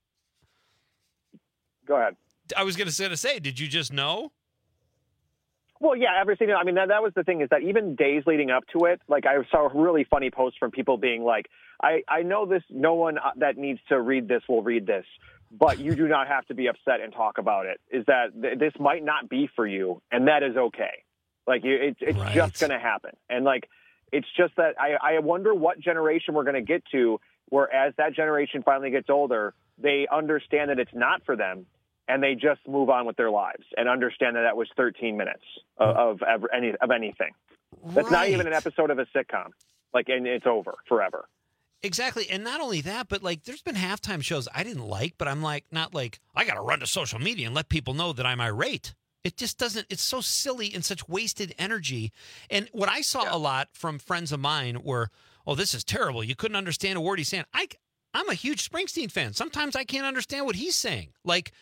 Go ahead. I was going to say, did you just know? Well, yeah, everything. I mean, that was the thing is that even days leading up to it, like I saw really funny posts from people being like, I know this, no one that needs to read this will read this, but you do not have to be upset and talk about it. Is that this might not be for you, and that is okay. Like, it's right. just going to happen. And like, it's just that I wonder what generation we're going to get to where as that generation finally gets older, they understand that it's not for them. And they just move on with their lives and understand that was 13 minutes of anything. That's not even an episode of a sitcom. And it's over forever. Exactly. And not only that, but there's been halftime shows I didn't like, but I'm not I got to run to social media and let people know that I'm irate. It just doesn't, it's so silly and such wasted energy. And what I saw a lot from friends of mine were, oh, this is terrible. You couldn't understand a word he's saying. I'm a huge Springsteen fan. Sometimes I can't understand what he's saying.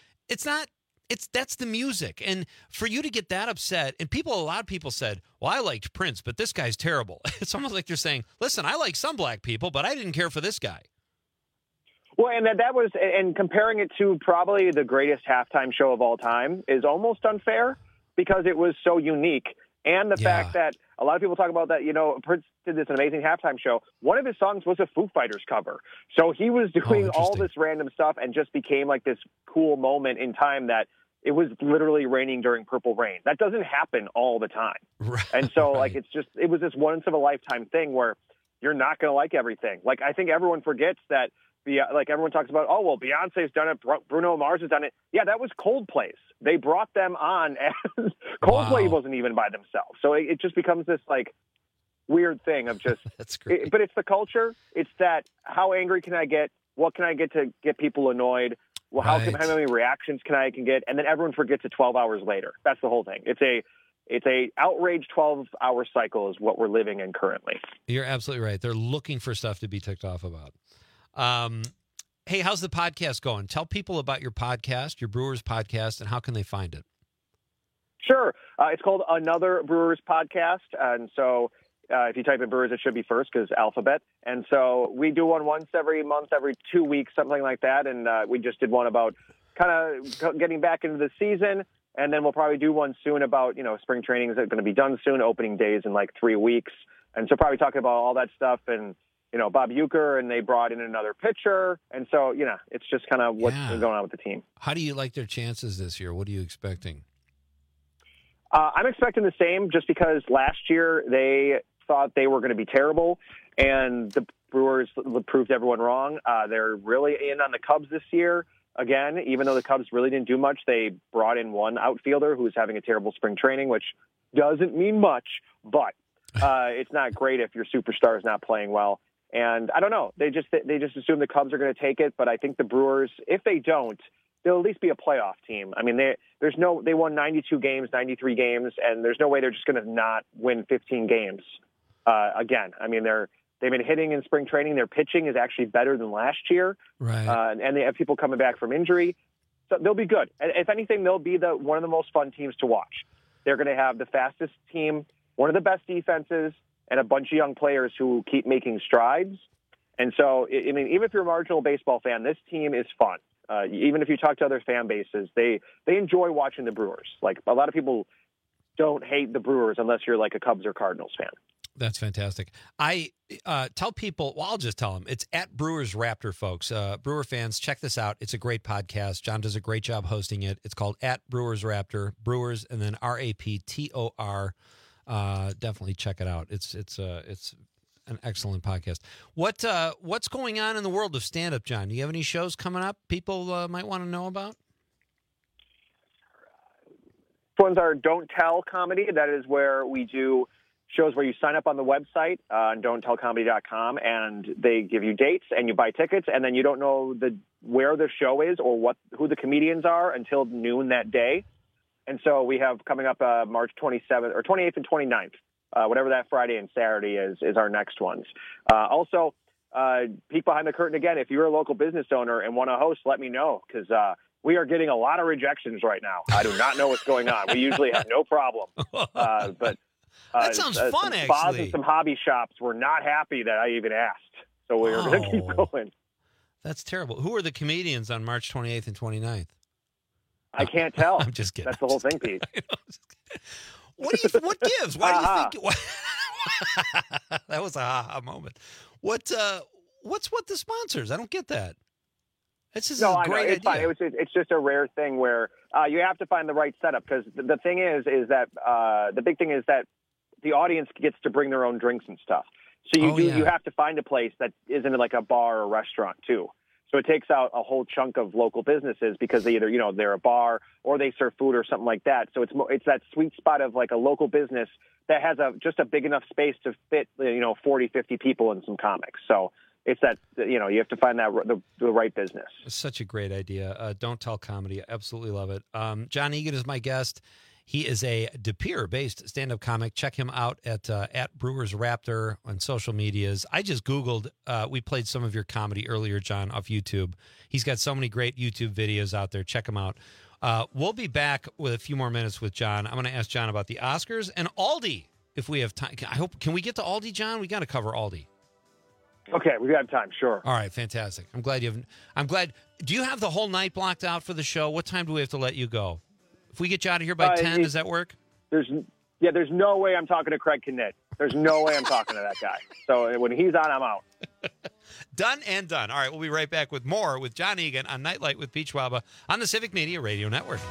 That's the music. And for you to get that upset, and a lot of people said, well, I liked Prince, but this guy's terrible. It's almost like you're saying, listen, I like some black people, but I didn't care for this guy. Well, and that was, and comparing it to probably the greatest halftime show of all time is almost unfair because it was so unique. And the fact that a lot of people talk about that, Prince did this amazing halftime show. One of his songs was a Foo Fighters cover. So he was doing all this random stuff and just became like this cool moment in time that it was literally raining during Purple Rain. That doesn't happen all the time. Right. And so it was this once of a lifetime thing where you're not going to like everything. Like, I think everyone forgets that. Everyone talks about, oh, well, Beyonce's done it, Bruno Mars has done it. Yeah, that was Coldplay's. They brought them on, and Coldplay wasn't even by themselves. So it just becomes this weird thing of just. That's great. But it's the culture. It's that how angry can I get? What can I get to get people annoyed? Well, how many reactions can I get? And then everyone forgets it 12 hours later. That's the whole thing. It's a outrage 12-hour cycle is what we're living in currently. You're absolutely right. They're looking for stuff to be ticked off about. Hey, how's the podcast going? Tell people about your podcast, your Brewers podcast, and how can they find it? Sure. It's called Another Brewers Podcast. And so if you type in Brewers, it should be first because alphabet. And so we do one once every month, every 2 weeks, something like that. And we just did one about kind of getting back into the season. And then we'll probably do one soon about, spring training is going to be done soon, opening days in like 3 weeks. And so probably talking about all that stuff and, Bob Uecker, and they brought in another pitcher. And so, it's just kind of what's going on with the team. How do you like their chances this year? What are you expecting? I'm expecting the same just because last year they thought they were going to be terrible, and the Brewers proved everyone wrong. They're really in on the Cubs this year. Again, even though the Cubs really didn't do much, they brought in one outfielder who's having a terrible spring training, which doesn't mean much, but it's not great if your superstar is not playing well. And I don't know. They just assume the Cubs are going to take it, but I think the Brewers, if they don't, they'll at least be a playoff team. I mean, they won 92 games, 93 games, and there's no way they're just going to not win 15 games again. I mean, they've been hitting in spring training. Their pitching is actually better than last year, right? And they have people coming back from injury, so they'll be good. And if anything, they'll be one of the most fun teams to watch. They're going to have the fastest team, one of the best defenses, and a bunch of young players who keep making strides. And so, I mean, even if you're a marginal baseball fan, this team is fun. Even if you talk to other fan bases, they enjoy watching the Brewers. Like, a lot of people don't hate the Brewers unless you're like a Cubs or Cardinals fan. That's fantastic. I tell people, well, I'll just tell them, it's at Brewers Raptor, folks. Brewer fans, check this out. It's a great podcast. John does a great job hosting it. It's called at Brewers Raptor, Brewers, and then RAPTOR. Definitely check it out. It's an excellent podcast. What's going on in the world of stand-up, John? Do you have any shows coming up people might want to know about? Ones are Don't Tell Comedy. That is where we do shows where you sign up on the website on don'ttellcomedy.com, and they give you dates and you buy tickets, and then you don't know where the show is or who the comedians are until noon that day. And so we have coming up March 27th or 28th and 29th. Whatever that Friday and Saturday is our next ones. Also, peek behind the curtain again. If you're a local business owner and want to host, let me know, because we are getting a lot of rejections right now. I do not know what's going on. We usually have no problem. But that sounds fun, some actually. Spas and some hobby shops were not happy that I even asked. So we're going to keep going. That's terrible. Who are the comedians on March 28th and 29th? I can't tell. I'm just kidding. That's the whole thing, Pete. What gives? Why do you think? That was a ha-ha moment. What's with the sponsors? I don't get that. This is a great it's idea. Fine. It's just a rare thing where you have to find the right setup, because the thing is that the big thing is that the audience gets to bring their own drinks and stuff. So you have to find a place that isn't like a bar or restaurant too. So it takes out a whole chunk of local businesses, because they either, they're a bar or they serve food or something like that. So it's that sweet spot of like a local business that has just a big enough space to fit, 40, 50 people and some comics. So it's that, you have to find that the right business. It's such a great idea. Don't Tell Comedy. Absolutely love it. John Egan is my guest. He is a De Pere-based stand-up comic. Check him out at Brewers Raptor on social medias. I just Googled. We played some of your comedy earlier, John, off YouTube. He's got so many great YouTube videos out there. Check him out. We'll be back with a few more minutes with John. I'm going to ask John about the Oscars and Aldi if we have time. Can we get to Aldi, John? We got to cover Aldi. Okay, we got time. Sure. All right, fantastic. I'm glad. Do you have the whole night blocked out for the show? What time do we have to let you go? If we get you out of here by 10, does that work? There's no way I'm talking to Craig Kinnitt. There's no way I'm talking to that guy. So when he's on, I'm out. Done and done. All right, we'll be right back with more with John Egan on Nightlight with Pete Schwaba on the Civic Media Radio Network.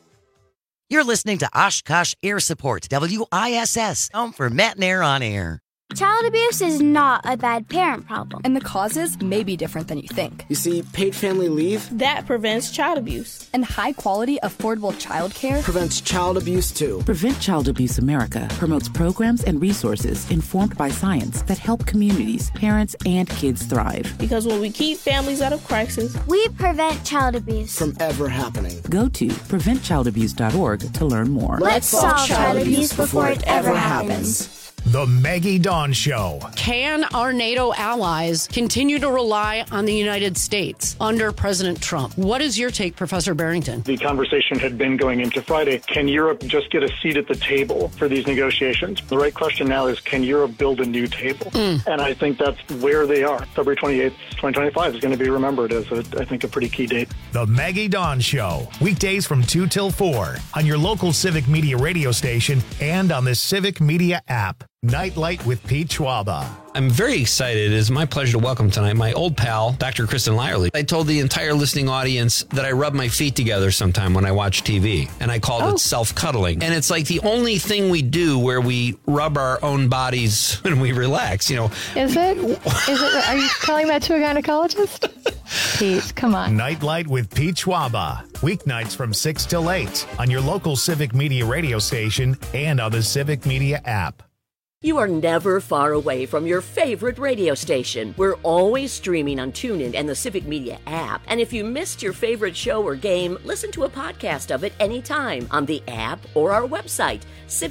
You're listening to Oshkosh Air Support, WISS, home for Matt and Air on Air. Child abuse is not a bad parent problem. And the causes may be different than you think. You see, paid family leave That prevents child abuse. And high-quality, affordable child care prevents child abuse, too. Prevent Child Abuse America promotes programs and resources informed by science that help communities, parents, and kids thrive. Because when we keep families out of crisis, we prevent child abuse from ever happening. Go to preventchildabuse.org to learn more. Let's solve child abuse before it ever happens. The Maggie Dawn Show. Can our NATO allies continue to rely on the United States under President Trump? What is your take, Professor Barrington? The conversation had been going into Friday. Can Europe just get a seat at the table for these negotiations? The right question now is, can Europe build a new table? And I think that's where they are. February 28th, 2025 is going to be remembered as, I think, a pretty key date. The Maggie Dawn Show. Weekdays from 2 till 4 on your local Civic Media radio station and on the Civic Media app. Nightlight with Pete Schwaba. I'm very excited. It is my pleasure to welcome tonight my old pal, Dr. Kristen Lyerly. I told the entire listening audience that I rub my feet together sometime when I watch TV, and I called it self-cuddling. And it's like the only thing we do where we rub our own bodies when we relax, you know. Is it? Are you telling that to a gynecologist? Pete, come on. Nightlight with Pete Schwaba. Weeknights from 6 till 8 on your local Civic Media radio station and on the Civic Media app. You are never far away from your favorite radio station. We're always streaming on TuneIn and the Civic Media app. And if you missed your favorite show or game, listen to a podcast of it anytime on the app or our website,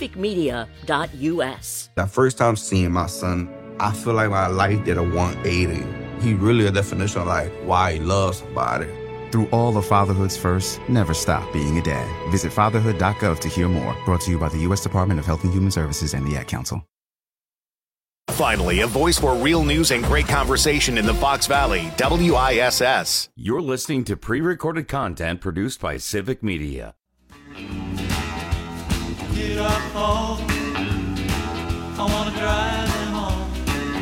civicmedia.us. The first time seeing my son, I feel like my life did a 180. He really a definition of like why he loves somebody. Through all of fatherhood's first, never stop being a dad. Visit fatherhood.gov to hear more. Brought to you by the U.S. Department of Health and Human Services and the Ad Council. Finally, a voice for real news and great conversation in the Fox Valley, WISS. You're listening to pre-recorded content produced by Civic Media. Get up, oh, I want to drive them home.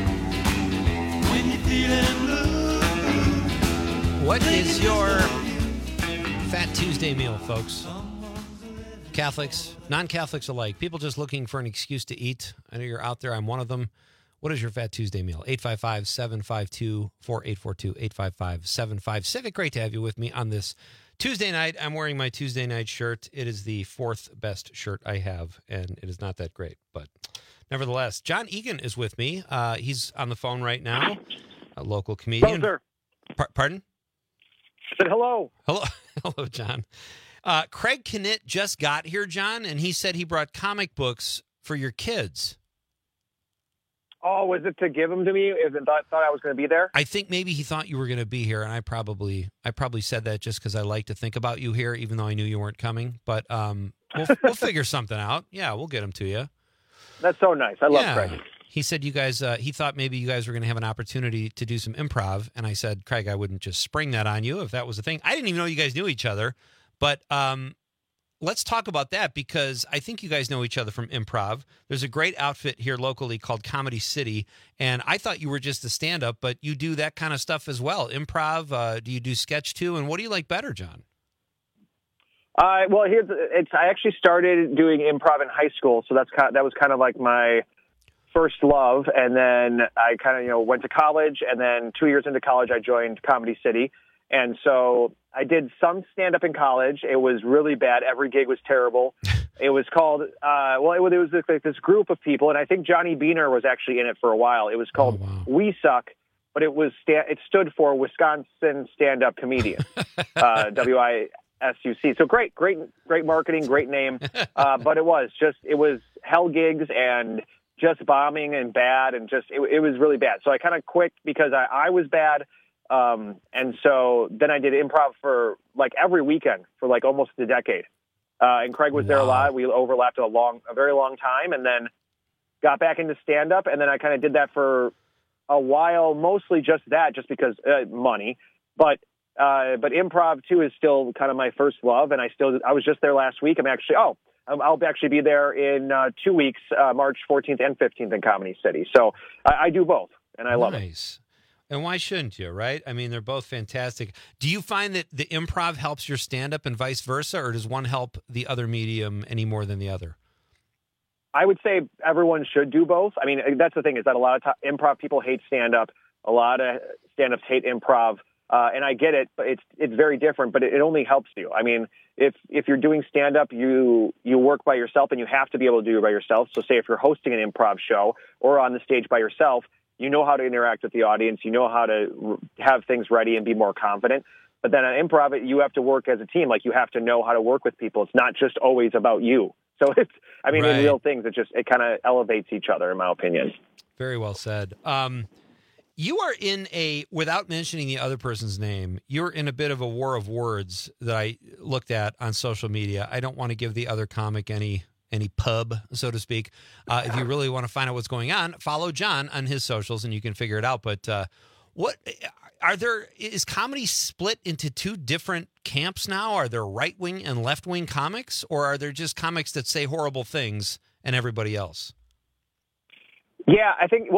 When you're feeling blue. What is your Fat Tuesday meal, folks? Catholics, non-Catholics alike, people just looking for an excuse to eat. I know you're out there. I'm one of them. What is your Fat Tuesday meal? 855-752-4842, 855-75 Civic. Great to have you with me on this Tuesday night. I'm wearing my Tuesday night shirt. It is the fourth best shirt I have, and it is not that great. But nevertheless, John Egan is with me. He's on the phone right now, a local comedian. Hello, sir. Pardon? I said hello. Hello, hello, John. Craig Knitt just got here, John, and he said he brought comic books for your kids. Oh, was it to give them to me? Thought I was going to be there? I think maybe he thought you were going to be here, and I probably said that just because I like to think about you here, even though I knew you weren't coming. But we'll figure something out. Yeah, we'll get them to you. That's so nice. I love Craig. He said you guys. He thought maybe you guys were going to have an opportunity to do some improv, and I said, Craig, I wouldn't just spring that on you if that was the thing. I didn't even know you guys knew each other, but let's talk about that because I think you guys know each other from improv. There's a great outfit here locally called Comedy City, and I thought you were just a stand-up, but you do that kind of stuff as well. Improv, do you do sketch too? And what do you like better, John? Well, I actually started doing improv in high school, so that was kind of like my first love, and then I kind of went to college, and then 2 years into college, I joined Comedy City. And so I did some stand-up in college. It was really bad. Every gig was terrible. It was called, it was like this group of people, and I think Johnny Beaner was actually in it for a while. It was called We Suck, but it stood for Wisconsin Stand-Up Comedian, WISUC. So great marketing, great name. But it was hell gigs and just bombing and bad, and it was really bad. So I kind of quit because I was bad. And so then I did improv for like every weekend for like almost a decade. And Craig was there a lot. We overlapped a very long time, and then got back into stand up. And then I kind of did that for a while, mostly just because money, but improv too is still kind of my first love. And I was just there last week. I'll actually be there in 2 weeks, March 14th and 15th in Comedy City. So I do both, and I love it. And why shouldn't you, right? I mean, they're both fantastic. Do you find that the improv helps your stand-up and vice versa, or does one help the other medium any more than the other? I would say everyone should do both. I mean, that's the thing, is that a lot of improv people hate stand-up. A lot of stand-ups hate improv. And I get it, but it's very different, but it only helps you. I mean, if you're doing stand-up, you work by yourself, and you have to be able to do it by yourself. So say if you're hosting an improv show or on the stage by yourself, you know how to interact with the audience. You know how to have things ready and be more confident. But then on improv, you have to work as a team. Like, you have to know how to work with people. It's not just always about you. So in real things, it kind of elevates each other, in my opinion. Very well said. You are in without mentioning the other person's name, you're in a bit of a war of words that I looked at on social media. I don't want to give the other comic any pub, so to speak. If you really want to find out what's going on, follow John on his socials and you can figure it out. But is comedy split into two different camps now? Are there right-wing and left-wing comics, or are there just comics that say horrible things and everybody else? Yeah, I think,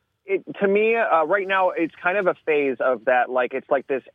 to me, right now, it's kind of a phase of that. Like, it's like this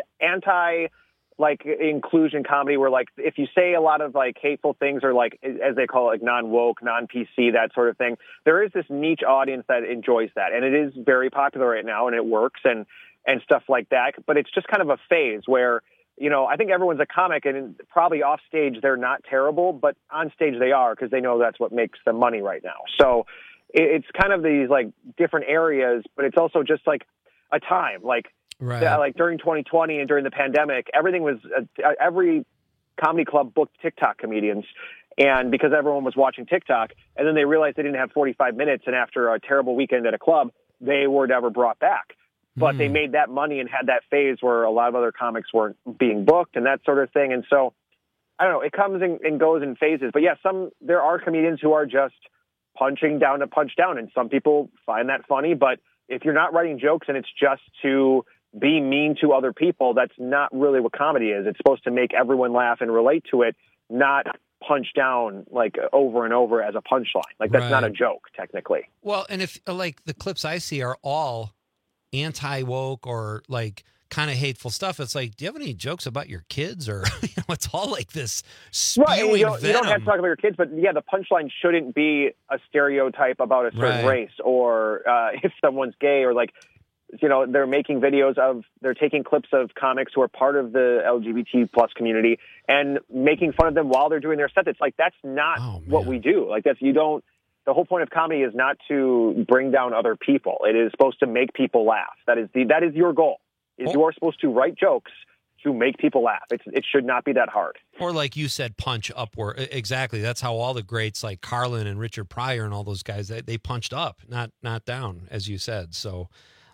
anti inclusion comedy where, like, if you say a lot of, like, hateful things, or, like, as they call it, like, non-woke, non-PC, that sort of thing, there is this niche audience that enjoys that. And it is very popular right now, and it works and stuff like that. But it's just kind of a phase where, I think everyone's a comic, and probably off stage they're not terrible, but on stage they are, because they know that's what makes them money right now. So it's kind of these, like, different areas, but it's also just, like, a time. Like, like during 2020 and during the pandemic, everything was every comedy club booked TikTok comedians, and because everyone was watching TikTok, and then they realized they didn't have 45 minutes, and after a terrible weekend at a club, they were never brought back. But they made that money and had that phase where a lot of other comics weren't being booked and that sort of thing. And so, I don't know, it comes and goes in phases. But yeah, there are comedians who are just punching down to punch down, and some people find that funny. But if you're not writing jokes and it's just to be mean to other people, that's not really what comedy is. It's supposed to make everyone laugh and relate to it, not punch down, like, over and over as a punchline. Like, that's not a joke, technically. Well, and if, like, the clips I see are all anti-woke or, like, kind of hateful stuff, it's like, do you have any jokes about your kids? Or, it's all like this spewing you don't have to talk about your kids, but yeah, the punchline shouldn't be a stereotype about a certain race, or if someone's gay, or, like, they're making videos they're taking clips of comics who are part of the LGBT plus community and making fun of them while they're doing their set. It's like, that's not what we do. Like, the whole point of comedy is not to bring down other people. It is supposed to make people laugh. That is your goal. You are supposed to write jokes to make people laugh. It should not be that hard. Or, like you said, punch upward. Exactly. That's how all the greats like Carlin and Richard Pryor and all those guys, they punched up, not down, as you said. So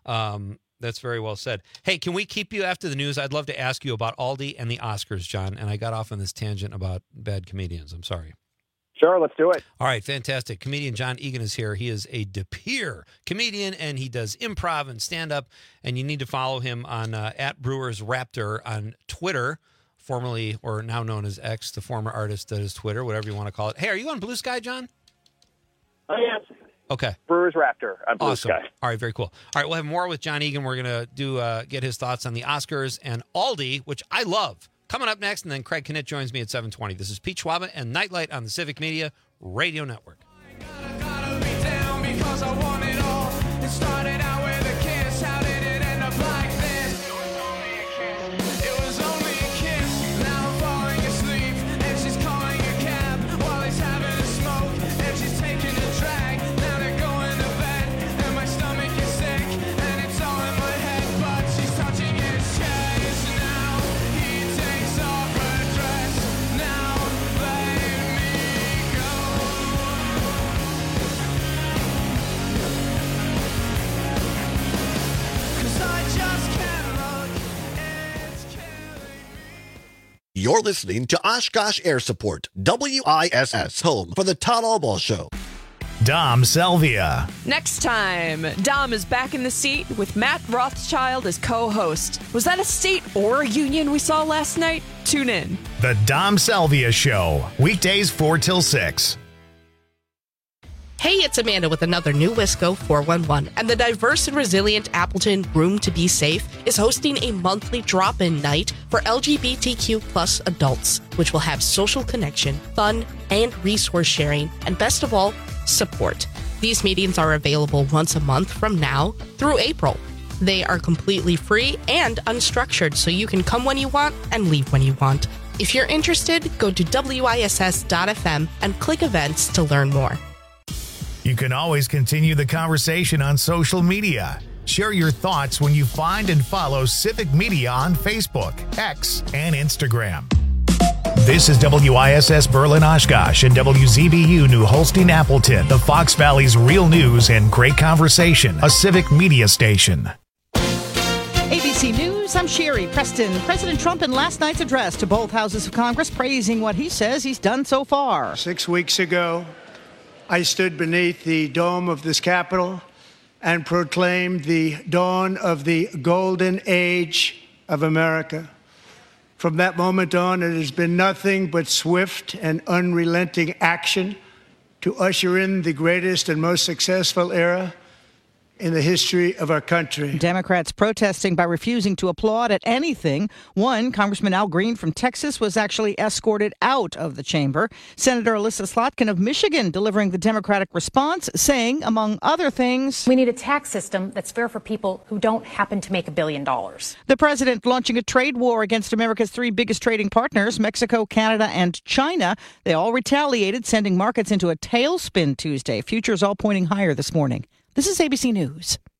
that's very well said. Hey, can we keep you after the news? I'd love to ask you about Aldi and the Oscars, John. And I got off on this tangent about bad comedians. I'm sorry. Sure, let's do it. All right, fantastic. Comedian John Egan is here. He is a De Pere comedian, and he does improv and stand-up, and you need to follow him on @BrewersRaptor on Twitter, formerly or now known as X, the former artist that is Twitter, whatever you want to call it. Hey, are you on Blue Sky, John? Oh, yes. Okay. Brewers Raptor on Blue Sky. All right, very cool. All right, we'll have more with John Egan. We're going to get his thoughts on the Oscars and Aldi, which I love. Coming up next, and then Craig Knitt joins me at 7:20. This is Pete Schwaba and Nightlight on the Civic Media Radio Network. You're listening to Oshkosh Air Support, WISS, home for the Todd Albaugh Show. Dom Salvia. Next time, Dom is back in the seat with Matt Rothschild as co-host. Was that a state or a union we saw last night? Tune in. The Dom Salvia Show, weekdays 4 till 6. Hey, it's Amanda with another new Wisco 411, and the diverse and resilient Appleton Room to Be Safe is hosting a monthly drop-in night for LGBTQ plus adults, which will have social connection, fun, and resource sharing, and best of all, support. These meetings are available once a month from now through April. They are completely free and unstructured, so you can come when you want and leave when you want. If you're interested, go to WISS.FM and click events to learn more. You can always continue the conversation on social media. Share your thoughts when you find and follow Civic Media on Facebook, X, and Instagram. This is WISS Berlin Oshkosh and WZBU New Holstein Appleton, the Fox Valley's real news and great conversation, a Civic Media station. ABC News, I'm Sherry Preston. President Trump in last night's address to both houses of Congress praising what he says he's done so far. 6 weeks ago, I stood beneath the dome of this Capitol and proclaimed the dawn of the golden age of America. From that moment on, it has been nothing but swift and unrelenting action to usher in the greatest and most successful era in the history of our country. Democrats protesting by refusing to applaud at anything. One, Congressman Al Green from Texas, was actually escorted out of the chamber. Senator Alyssa Slotkin of Michigan delivering the Democratic response, saying, among other things, we need a tax system that's fair for people who don't happen to make $1 billion. The president launching a trade war against America's three biggest trading partners, Mexico, Canada, and China. They all retaliated, sending markets into a tailspin Tuesday. Futures all pointing higher this morning. This is ABC News.